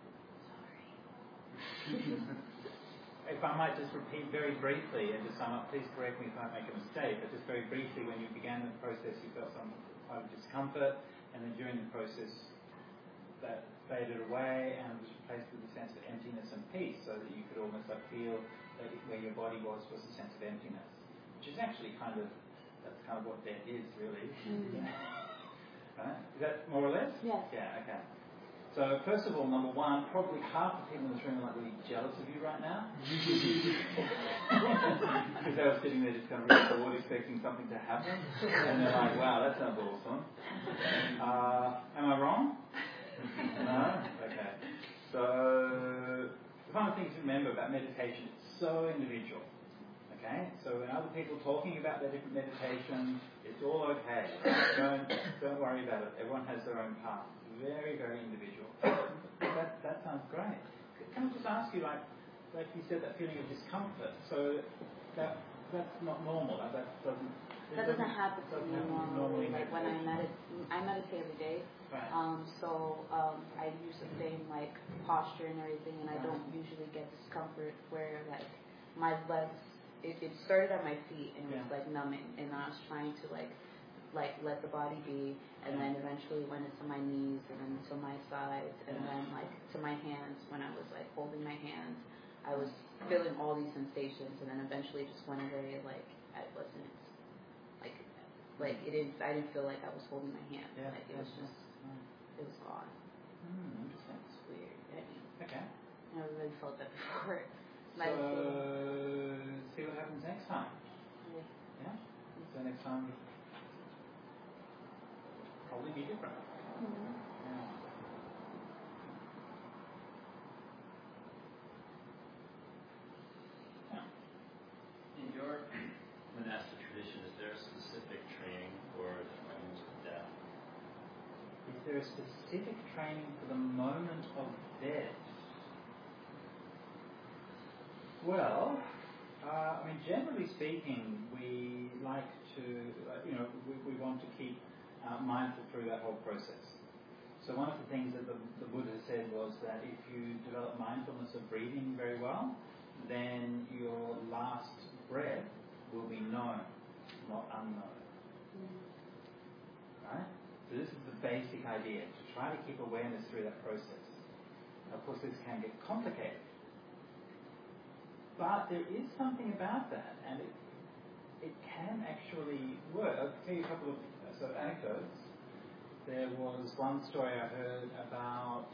Sorry. If I might just repeat very briefly and to sum up, please correct me if I make a mistake, but just very briefly, when you began the process, you felt some kind of discomfort, and then during the process, that faded away and was replaced with a sense of emptiness and peace, so that you could almost feel that where your body was a sense of emptiness, which is actually that's kind of what death is, really. Right? Is that more or less? Yes. Yeah, okay. So first of all, number one, probably half the people in this room are really jealous of you right now. Because they were sitting there just kind of really bored, expecting something to happen. And they're like, wow, that sounds awesome. Am I wrong? No? Okay. So one of the things to remember about meditation, it's so individual. Okay? So when other people are talking about their different meditations, it's all okay. Don't worry about it. Everyone has their own path. Very, very individual. That sounds great. Can I just ask you, like you said, that feeling of discomfort. So that's not normal. That doesn't happen to me normally. Like when I meditate every day. Right. I use the same posture and everything, and I don't usually get discomfort where my legs. It started at my feet and it was numbing, and I was trying to let the body be, and then eventually went into my knees and then to my sides, and then to my hands. When I was holding my hands, I was feeling all these sensations, and then eventually just went away. I wasn't I didn't feel like I was holding my hand. It was just it was gone. Interesting. It's weird. Okay. I never really felt that before. So see what happens next time. Yeah. So next time. Probably be different. Yeah. In your monastic tradition, is there a specific training for the moment of death? Is there a specific training for the moment of death? Well, generally speaking, we like to, we want to keep mindful through that whole process. So one of the things that the Buddha said was that if you develop mindfulness of breathing very well, then your last breath will be known, not unknown. Right? So this is the basic idea, to try to keep awareness through that process. Of course, this can get complicated. But there is something about that, and it can actually work. I'll tell you a couple of anecdotes. There was one story I heard about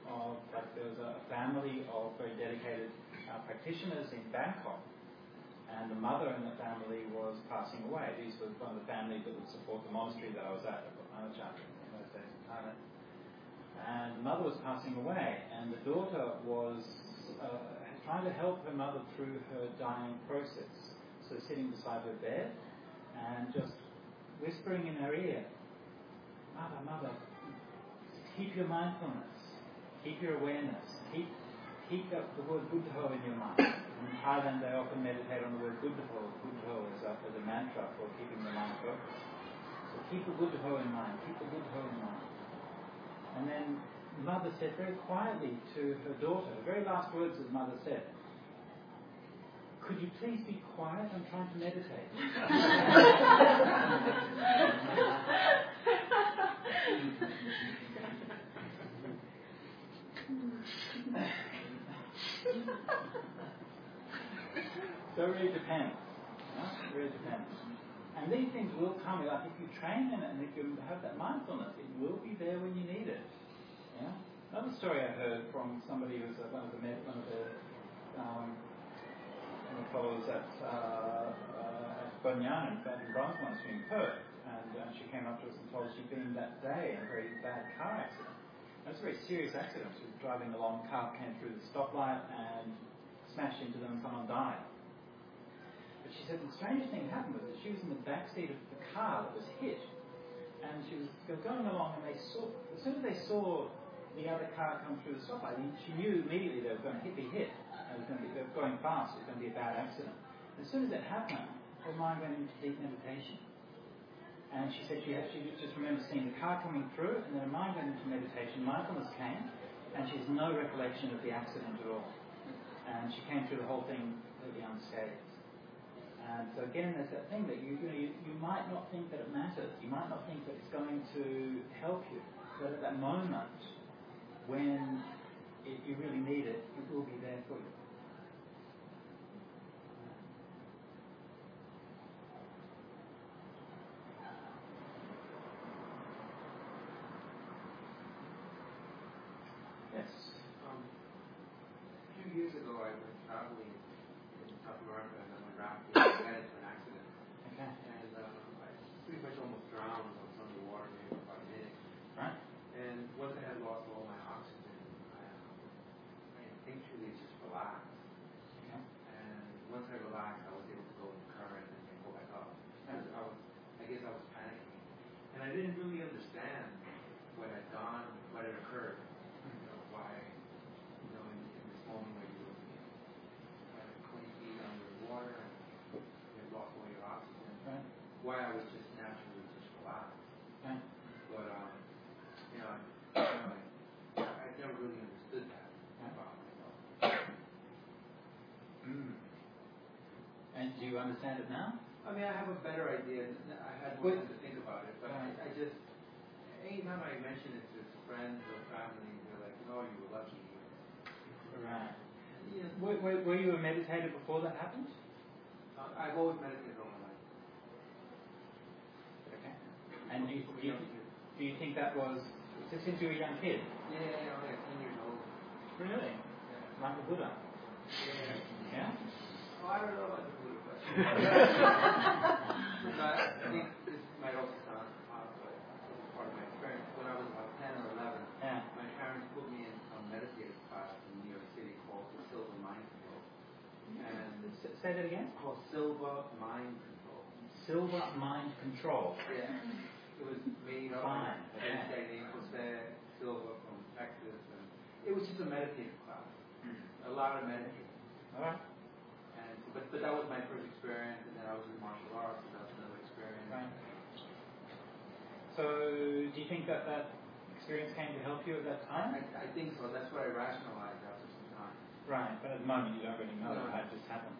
there was a family of very dedicated practitioners in Bangkok, And the mother in the family was passing away. These were one of the families that would support the monastery that I was at Manachar in those days in Thailand. And the mother was passing away, and the daughter was trying to help her mother through her dying process. So sitting beside her bed and just whispering in her ear, "Mother, mother, keep your mindfulness, keep your awareness, keep the word Buddha in your mind." In Thailand, they often meditate on the word Buddha as a mantra for keeping the mind focused. So keep the Buddha in mind, keep the Buddha in mind. And then the mother said very quietly to her daughter, the very last words that the mother said, "Could you please be quiet? I'm trying to meditate." So it really depends. It really depends. And these things will come, like if you train in it and if you have that mindfulness, it will be there when you need it. Yeah? Another story I heard from somebody who was one of the fellows at Bunyan in Bronze Monastery in Perth, and she came up to us and told us she'd been that day in a very bad car accident. It was a very serious accident. She was driving along, car came through the stoplight and smashed into them, and someone died. But she said the strangest thing happened was that she was in the back seat of the car that was hit, and they were going along, and as soon as they saw the other car come through the stoplight, she knew immediately they were going to be hit. They were going fast. It was going to be a bad accident. And as soon as it happened, her mind went into deep meditation. And she said she just remembers seeing the car coming through, and then her mind went into meditation. Mindfulness came, and she has no recollection of the accident at all. And she came through the whole thing completely unscathed. And so again, there's that thing that you might not think that it matters. You might not think that it's going to help you, but at that moment, when you really need it, it will be there for you. Yes. A few years ago, I was traveling in South America, and my raft got into an accident. Okay. And I pretty much almost drowned. I was under water maybe for about a minute. Right. And once I had lost all my oxygen, I instinctually just relaxed. Okay. And once I relaxed, I was able to go in the current and then go back up. And I guess I was panicking. And I didn't really understand what had gone, what had occurred. Why, in this moment where you were 20 feet under water and you had lost all your oxygen, Right. why I was just naturally just relaxed. Right. But, I never really understood that about myself. And do you understand it now? I mean, I have a better idea. I had more time to think about it, but I just, anytime I mention it to friends or family, they're like, "No, you were lucky." Right. Were you a meditator before that happened? I've always meditated all my life. Okay. And do you think that was since you were a young kid? Yeah, I was like 10 years old. Really? Yeah. Like the Buddha? Yeah. Yeah? Well, I don't know about the Buddha, but I think this might also sound odd, but this is part of my experience. When I was about 10 or 11, my parents put me in a meditative class in New York City called the Silva Mind Control. And Say that again? called Silva Mind Control. Silva Mind Control. Yeah. It was made up Fine. by this guy named Jose Silva from Texas, and it was just a meditative class. A lot of meditating. All right. And but that was my first experience, and then I was in martial arts, so that's another experience. Right. So, do you think that experience came to help you at that time? I think so. That's what I rationalized after some time. Right, but at the moment you don't really know. No. That just happens.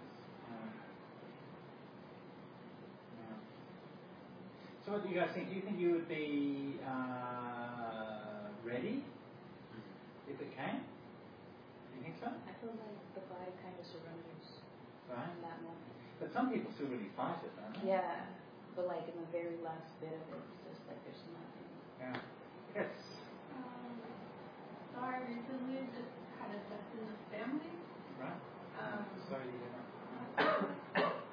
Yeah. So what do you guys think? Do you think you would be ready if it came? Do you think so? I feel like the body kind of surrenders Right. in that moment. But some people still really fight it, don't they? Yeah, but like in the very last bit of it, it's just like there's nothing. Yeah. Yes. So I recently just had a death in the family. Right. Sorry to hear that.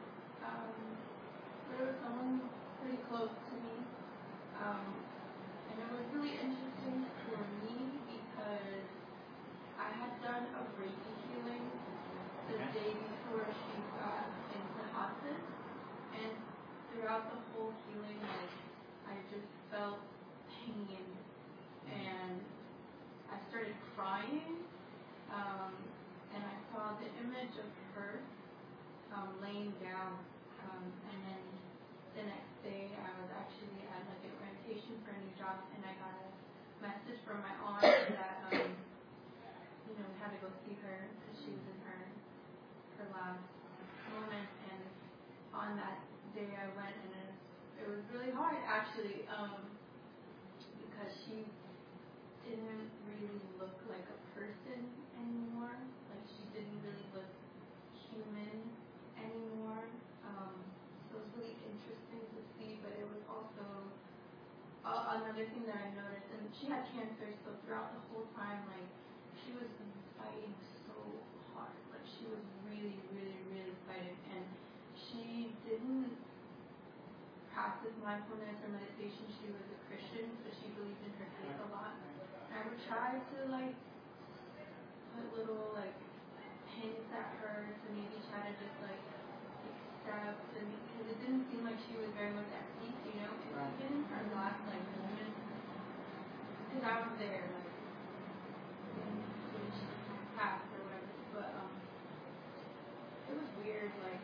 throughout the whole healing, like, I just felt pain, and I started crying, and I saw the image of her laying down, and then the next day I was actually at like an orientation for a new job, and I got a message from my aunt that we had to go see her because she was in her last moment, and on that day I went, and it was really hard actually, because she didn't really look like a person anymore, like she didn't really look human anymore, so it was really interesting to see, but it was also another thing that I noticed, and she had cancer, so throughout the whole time, like, she was fighting so hard, like she was really, really, really fighting, and she didn't practice mindfulness or meditation. She was a Christian, so she believed in her faith a lot. And I would try to like put little like hints at her to maybe try to just like accept, and because it didn't seem like she was very much at peace, and even in her last like moment, because I was there, like when she passed or whatever, but it was weird, like.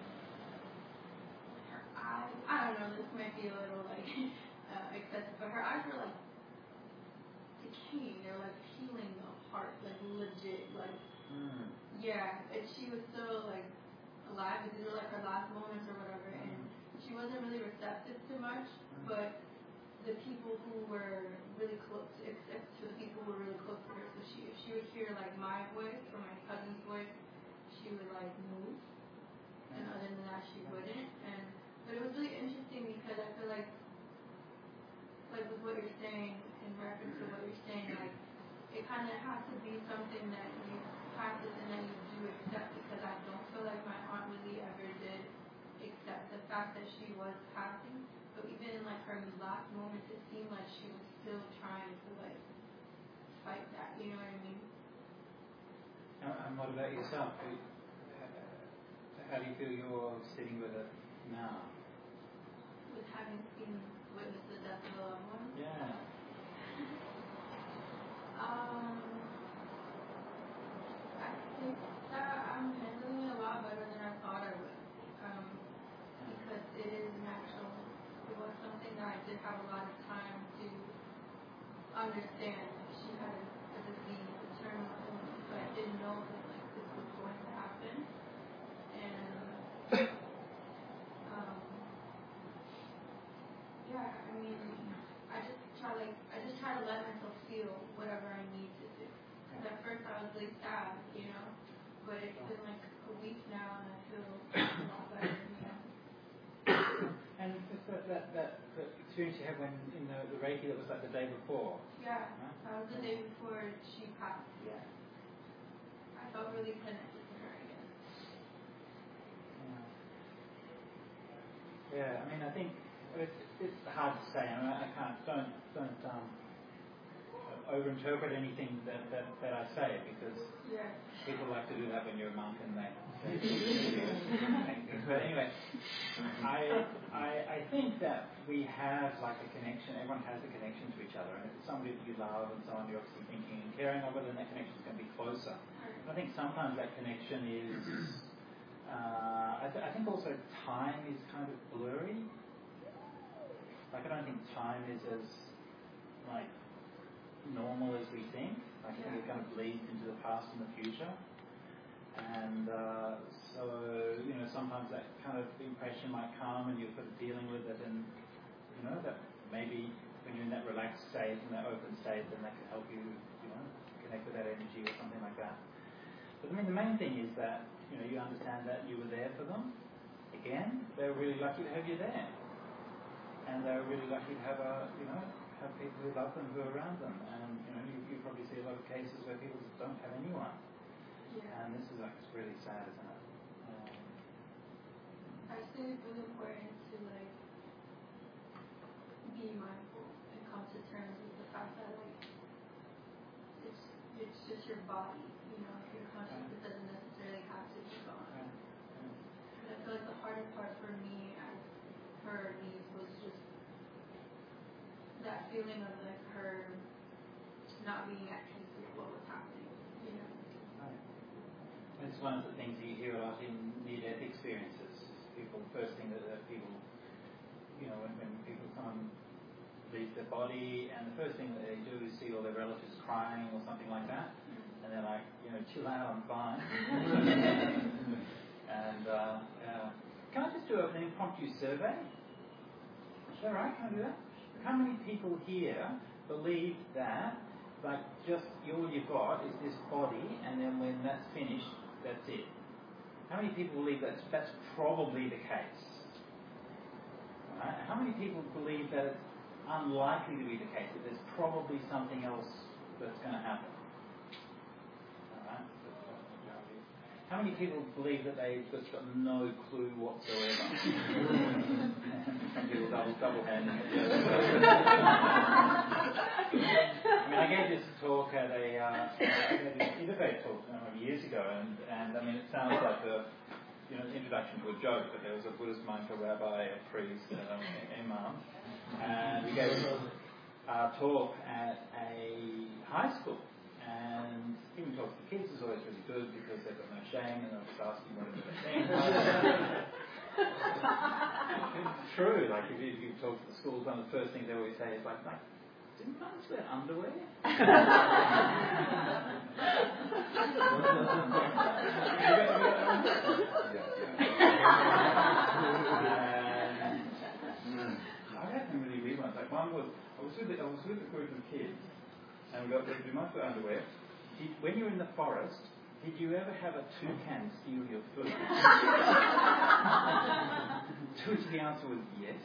I don't know, this might be a little like excessive, but her eyes were like decaying, they're like peeling apart, like legit, like yeah, and she was still like alive, but these were like her last moments or whatever, and she wasn't really receptive to much, but the people who were really close, except for the people who were really close to her, so if she would hear like my voice or my cousin's voice, she would like move, and other than that she wouldn't, but it was really interesting because I feel like with what you're saying, in reference to what you're saying, like, it kind of has to be something that you practice and then you do accept, because I don't feel like my aunt really ever did accept the fact that she was passing. But even in like her last moments, it seemed like she was still trying to like fight that. You know what I mean? And what about yourself? How do you feel you're sitting with it now? With having witnessed the death of a loved one? Yeah. I think that I'm handling it a lot better than I thought I would. Because it is natural. It was something that I did have a lot of time to understand. She had a disease, a terminal illness, but I didn't know that like this was going to happen. And yeah, I mean, I just try to let myself feel whatever I need to do. Because at first I was really sad, but it's been like a week now, and I feel a lot better. And it's that experience you had when in the Reiki, that was like the day before. Yeah, that was the day before she passed. Yeah, I felt really connected to her again. Yeah, I mean, I think it's hard to say. I mean, I don't overinterpret anything that I say, because people like to do that when you're a monk and they but anyway, I think that we have like a connection. Everyone has a connection to each other, and if it's somebody that you love and so on, you're obviously thinking and caring of it, then that connection is going to be closer. And I think sometimes that connection is I think also time is kind of blurry. Like, I don't think time is as like normal as we think. Like, I think it kind of bleeds into the past and the future. And so, sometimes that kind of impression might come and you're sort of dealing with it, and, that maybe when you're in that relaxed state, in that open state, then that can help you, connect with that energy or something like that. But I mean, the main thing is that, you understand that you were there for them. Again, they were really lucky to have you there. And they were really lucky to have have people who love them, who are around them. And, you probably see a lot of cases where people just don't have anyone. Yeah. And this is it's really sad, isn't it? I think it's really important to be mindful and come to terms with the fact that it's just your body. If you're conscious, it doesn't necessarily have to be gone. And I feel like the hardest part for me as her niece was just that feeling of like her not being at peace with what was happening, you know. Right. It's one of the things you hear a lot in near-death experiences. People, first thing that people, you know, when people come leave their body, and the first thing that they do is see all their relatives crying or something like that, and they're like, you know, chill out, I'm fine. And can I just do an impromptu survey? Is that right? Can I do that? How many people here believe that, like, just all you've got is this body, and then when that's finished, that's it? How many people believe that's probably the case? Right? How many people believe that it's unlikely to be the case, that there's probably something else that's going to happen? Alright. How many people believe that they've just got no clue whatsoever? Some people double-handed. I mean, I gave this talk at Innovate talk years ago, and I mean, it sounds like an introduction to a joke, but there was a Buddhist monk, a rabbi, a priest, an imam, and we gave a talk at a high school. And giving talks to kids is always really good because they've got no shame and they'll just ask you whatever they think. It's true, like if you talk to the schools, one of the first things they always say is like didn't monks wear underwear? I had some really weird ones. Like one was, I was with a group of kids, and we must wear underwear. When you're in the forest, did you ever have a toucan steal your food? To which the answer was yes.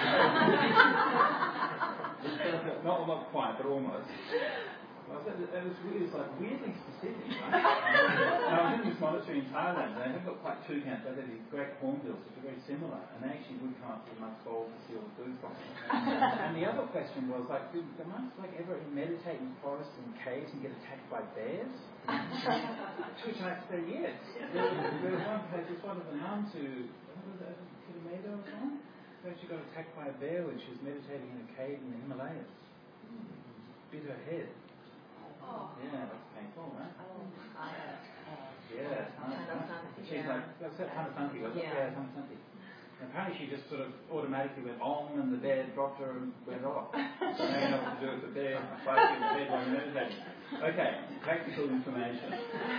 not quite, but almost. It was like weirdly specific. Right? I was in this monastery in Thailand, and they haven't got quite toucans, but they're these great hornbills, which are very similar, and they actually would come up to the monk's bowl to steal the food from them. And the other question was, like, do the monks ever meditate in forests and caves and get attacked by bears? To which I said yes. There was one place, just one of the nuns who, was it Kitameda or something? Who actually got attacked by a bear when she was meditating in a cave in the Himalayas. Bit her head. Oh. Yeah, that's painful, right? Yeah. She's like, that's Hanasanti, was it? Yeah, Hanasanti. And apparently she just sort of automatically went on and the bear dropped her and went off. So now you know what to do with the bear, fight in the head while you're meditating. Okay, practical information.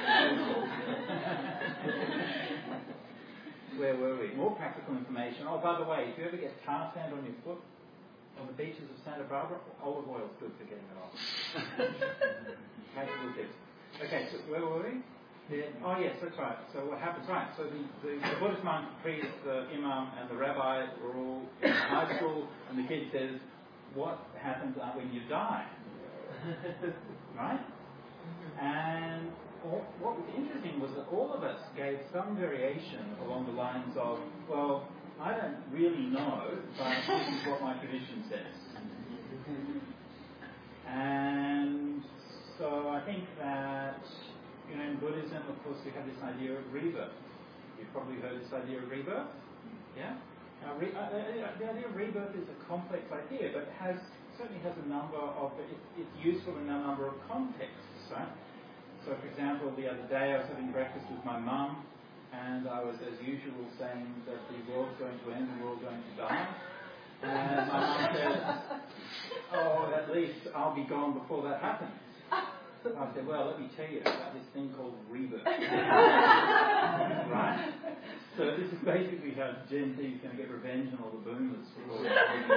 Where were we? More practical information. Oh, by the way, if you ever get tar sand on your foot, on the beaches of Santa Barbara, olive oil is good for getting it off. Practical tips. Okay, so where were we? Oh yes, that's right. So what happens? Right. So the Buddhist monk, the priest, the imam, and the rabbi were all in high school, and the kid says, "What happens when you die?" Right? And what was interesting was that all of us gave some variation along the lines of, well, I don't really know, but this is what my tradition says. And so I think that, in Buddhism, of course, we have this idea of rebirth. You've probably heard this idea of rebirth. Yeah? Now, the idea of rebirth is a complex idea, but it certainly has a number of, it's useful in a number of contexts, right? So, for example, the other day I was having breakfast with my mum, and I was, as usual, saying that the world's going to end and we're all going to die. And my mum said, "Oh, at least I'll be gone before that happens." I said, "Well, let me tell you about this thing called rebirth." Right? So this is basically how Gen Z is going to get revenge on all the boomers for all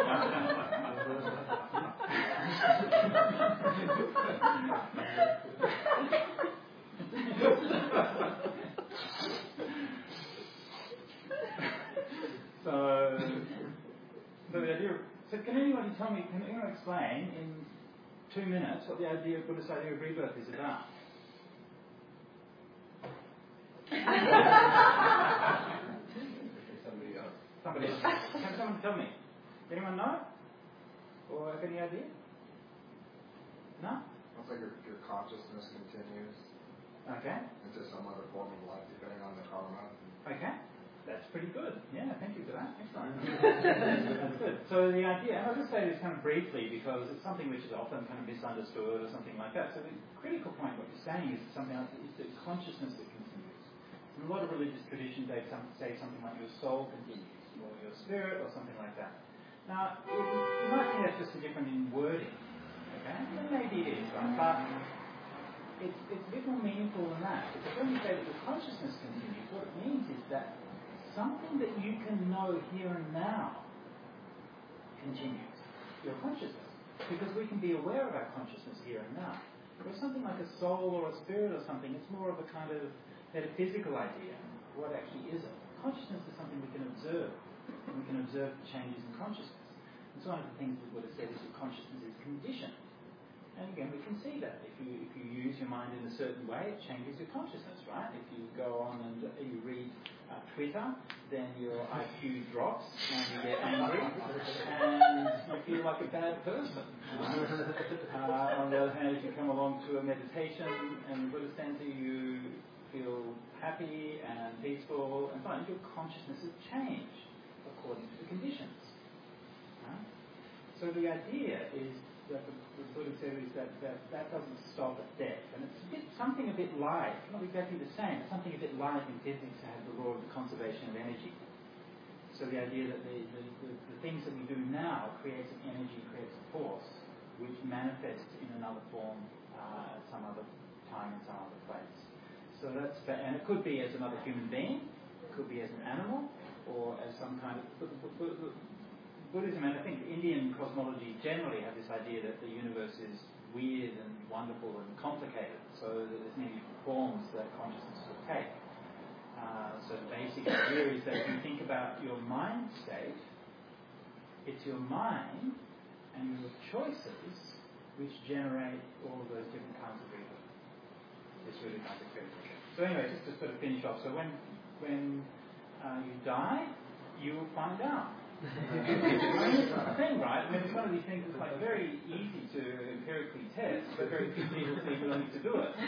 So the idea. So can anybody tell me? Can anyone explain in 2 minutes what the Buddhist idea of rebirth is about? Somebody else. Can someone tell me? Anyone know? Or have any idea? No? It's like your consciousness continues Okay. into some other form of life depending on the karma. Okay. That's pretty good. Yeah, thank you for that. Excellent. That's good. So the idea, and I'll just say this kind of briefly because it's something which is often kind of misunderstood or something like that. So the critical point, what you're saying is something like it's the consciousness that continues. In a lot of religious traditions, they say something like your soul continues, or your spirit, or something like that. Now, you might think that's just a different in wording, okay? And maybe it is, right? But it's a bit more meaningful than that. Because when you say that the consciousness continues, what it means is that something that you can know here and now continues. Your consciousness. Because we can be aware of our consciousness here and now. Whereas something like a soul or a spirit or something, it's more of a kind of metaphysical idea. What actually is it? Consciousness is something we can observe. And we can observe the changes in consciousness. It's one of the things that Buddha said is that consciousness is conditioned. And again, we can see that. If you use your mind in a certain way, it changes your consciousness, right? If you go on and you read Twitter, then your IQ drops and you get angry and you feel like a bad person. On the other hand, if you come along to a meditation and Buddha center, you feel happy and peaceful and fine. Your consciousness has changed according to the conditions. Right? So the idea is that the Buddha said is that doesn't stop at death. And it's something a bit like, not exactly the same, but something a bit like in physics to have the law of the conservation of energy. So the idea that the things that we do now creates an energy, creates a force, which manifests in another form at some other time in some other place. So and it could be as another human being, it could be as an animal, or as some kind of... Buddhism, and I think Indian cosmology generally have this idea that the universe is weird and wonderful and complicated, so that there's many forms that consciousness will take. So the basic idea is that if you think about your mind state, it's your mind and your choices which generate all of those different kinds of rebirth. It's really kind of critical. So anyway, just to sort of finish off, so when you die, you will find out. Thing, right? I mean, it's one of these things that's like very easy to empirically test, but very few people seem willing to do it.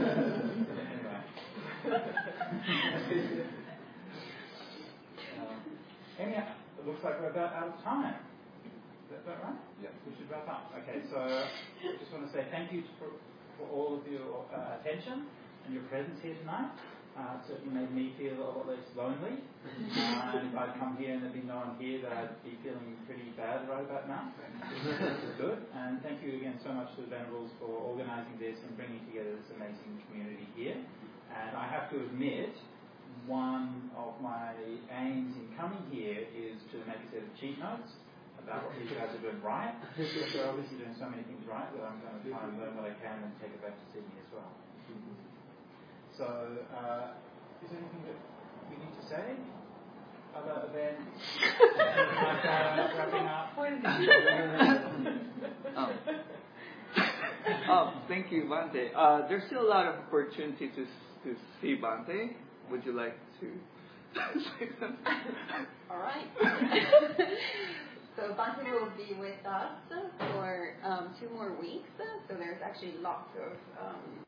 Anyway, it looks like we're about out of time. Is that right? Yeah. We should wrap up. Okay, so I just want to say thank you for all of your attention and your presence here tonight. It certainly made me feel a lot less lonely. And if I'd come here and there'd be no one here, then I'd be feeling pretty bad right about now. Good. And thank you again so much to the Venerables for organising this and bringing together this amazing community here. And I have to admit, one of my aims in coming here is to make a set of cheat notes about what these guys are doing right. They're obviously doing so many things right that I'm going to try and learn what I can and take it back to Sydney as well. So, is there anything that we need to say? Other events? Wrapping up? Thank you, Bhante. There's still a lot of opportunity to see Bhante. Would you like to say something? All right. So Bhante will be with us for 2 more weeks. So there's actually lots of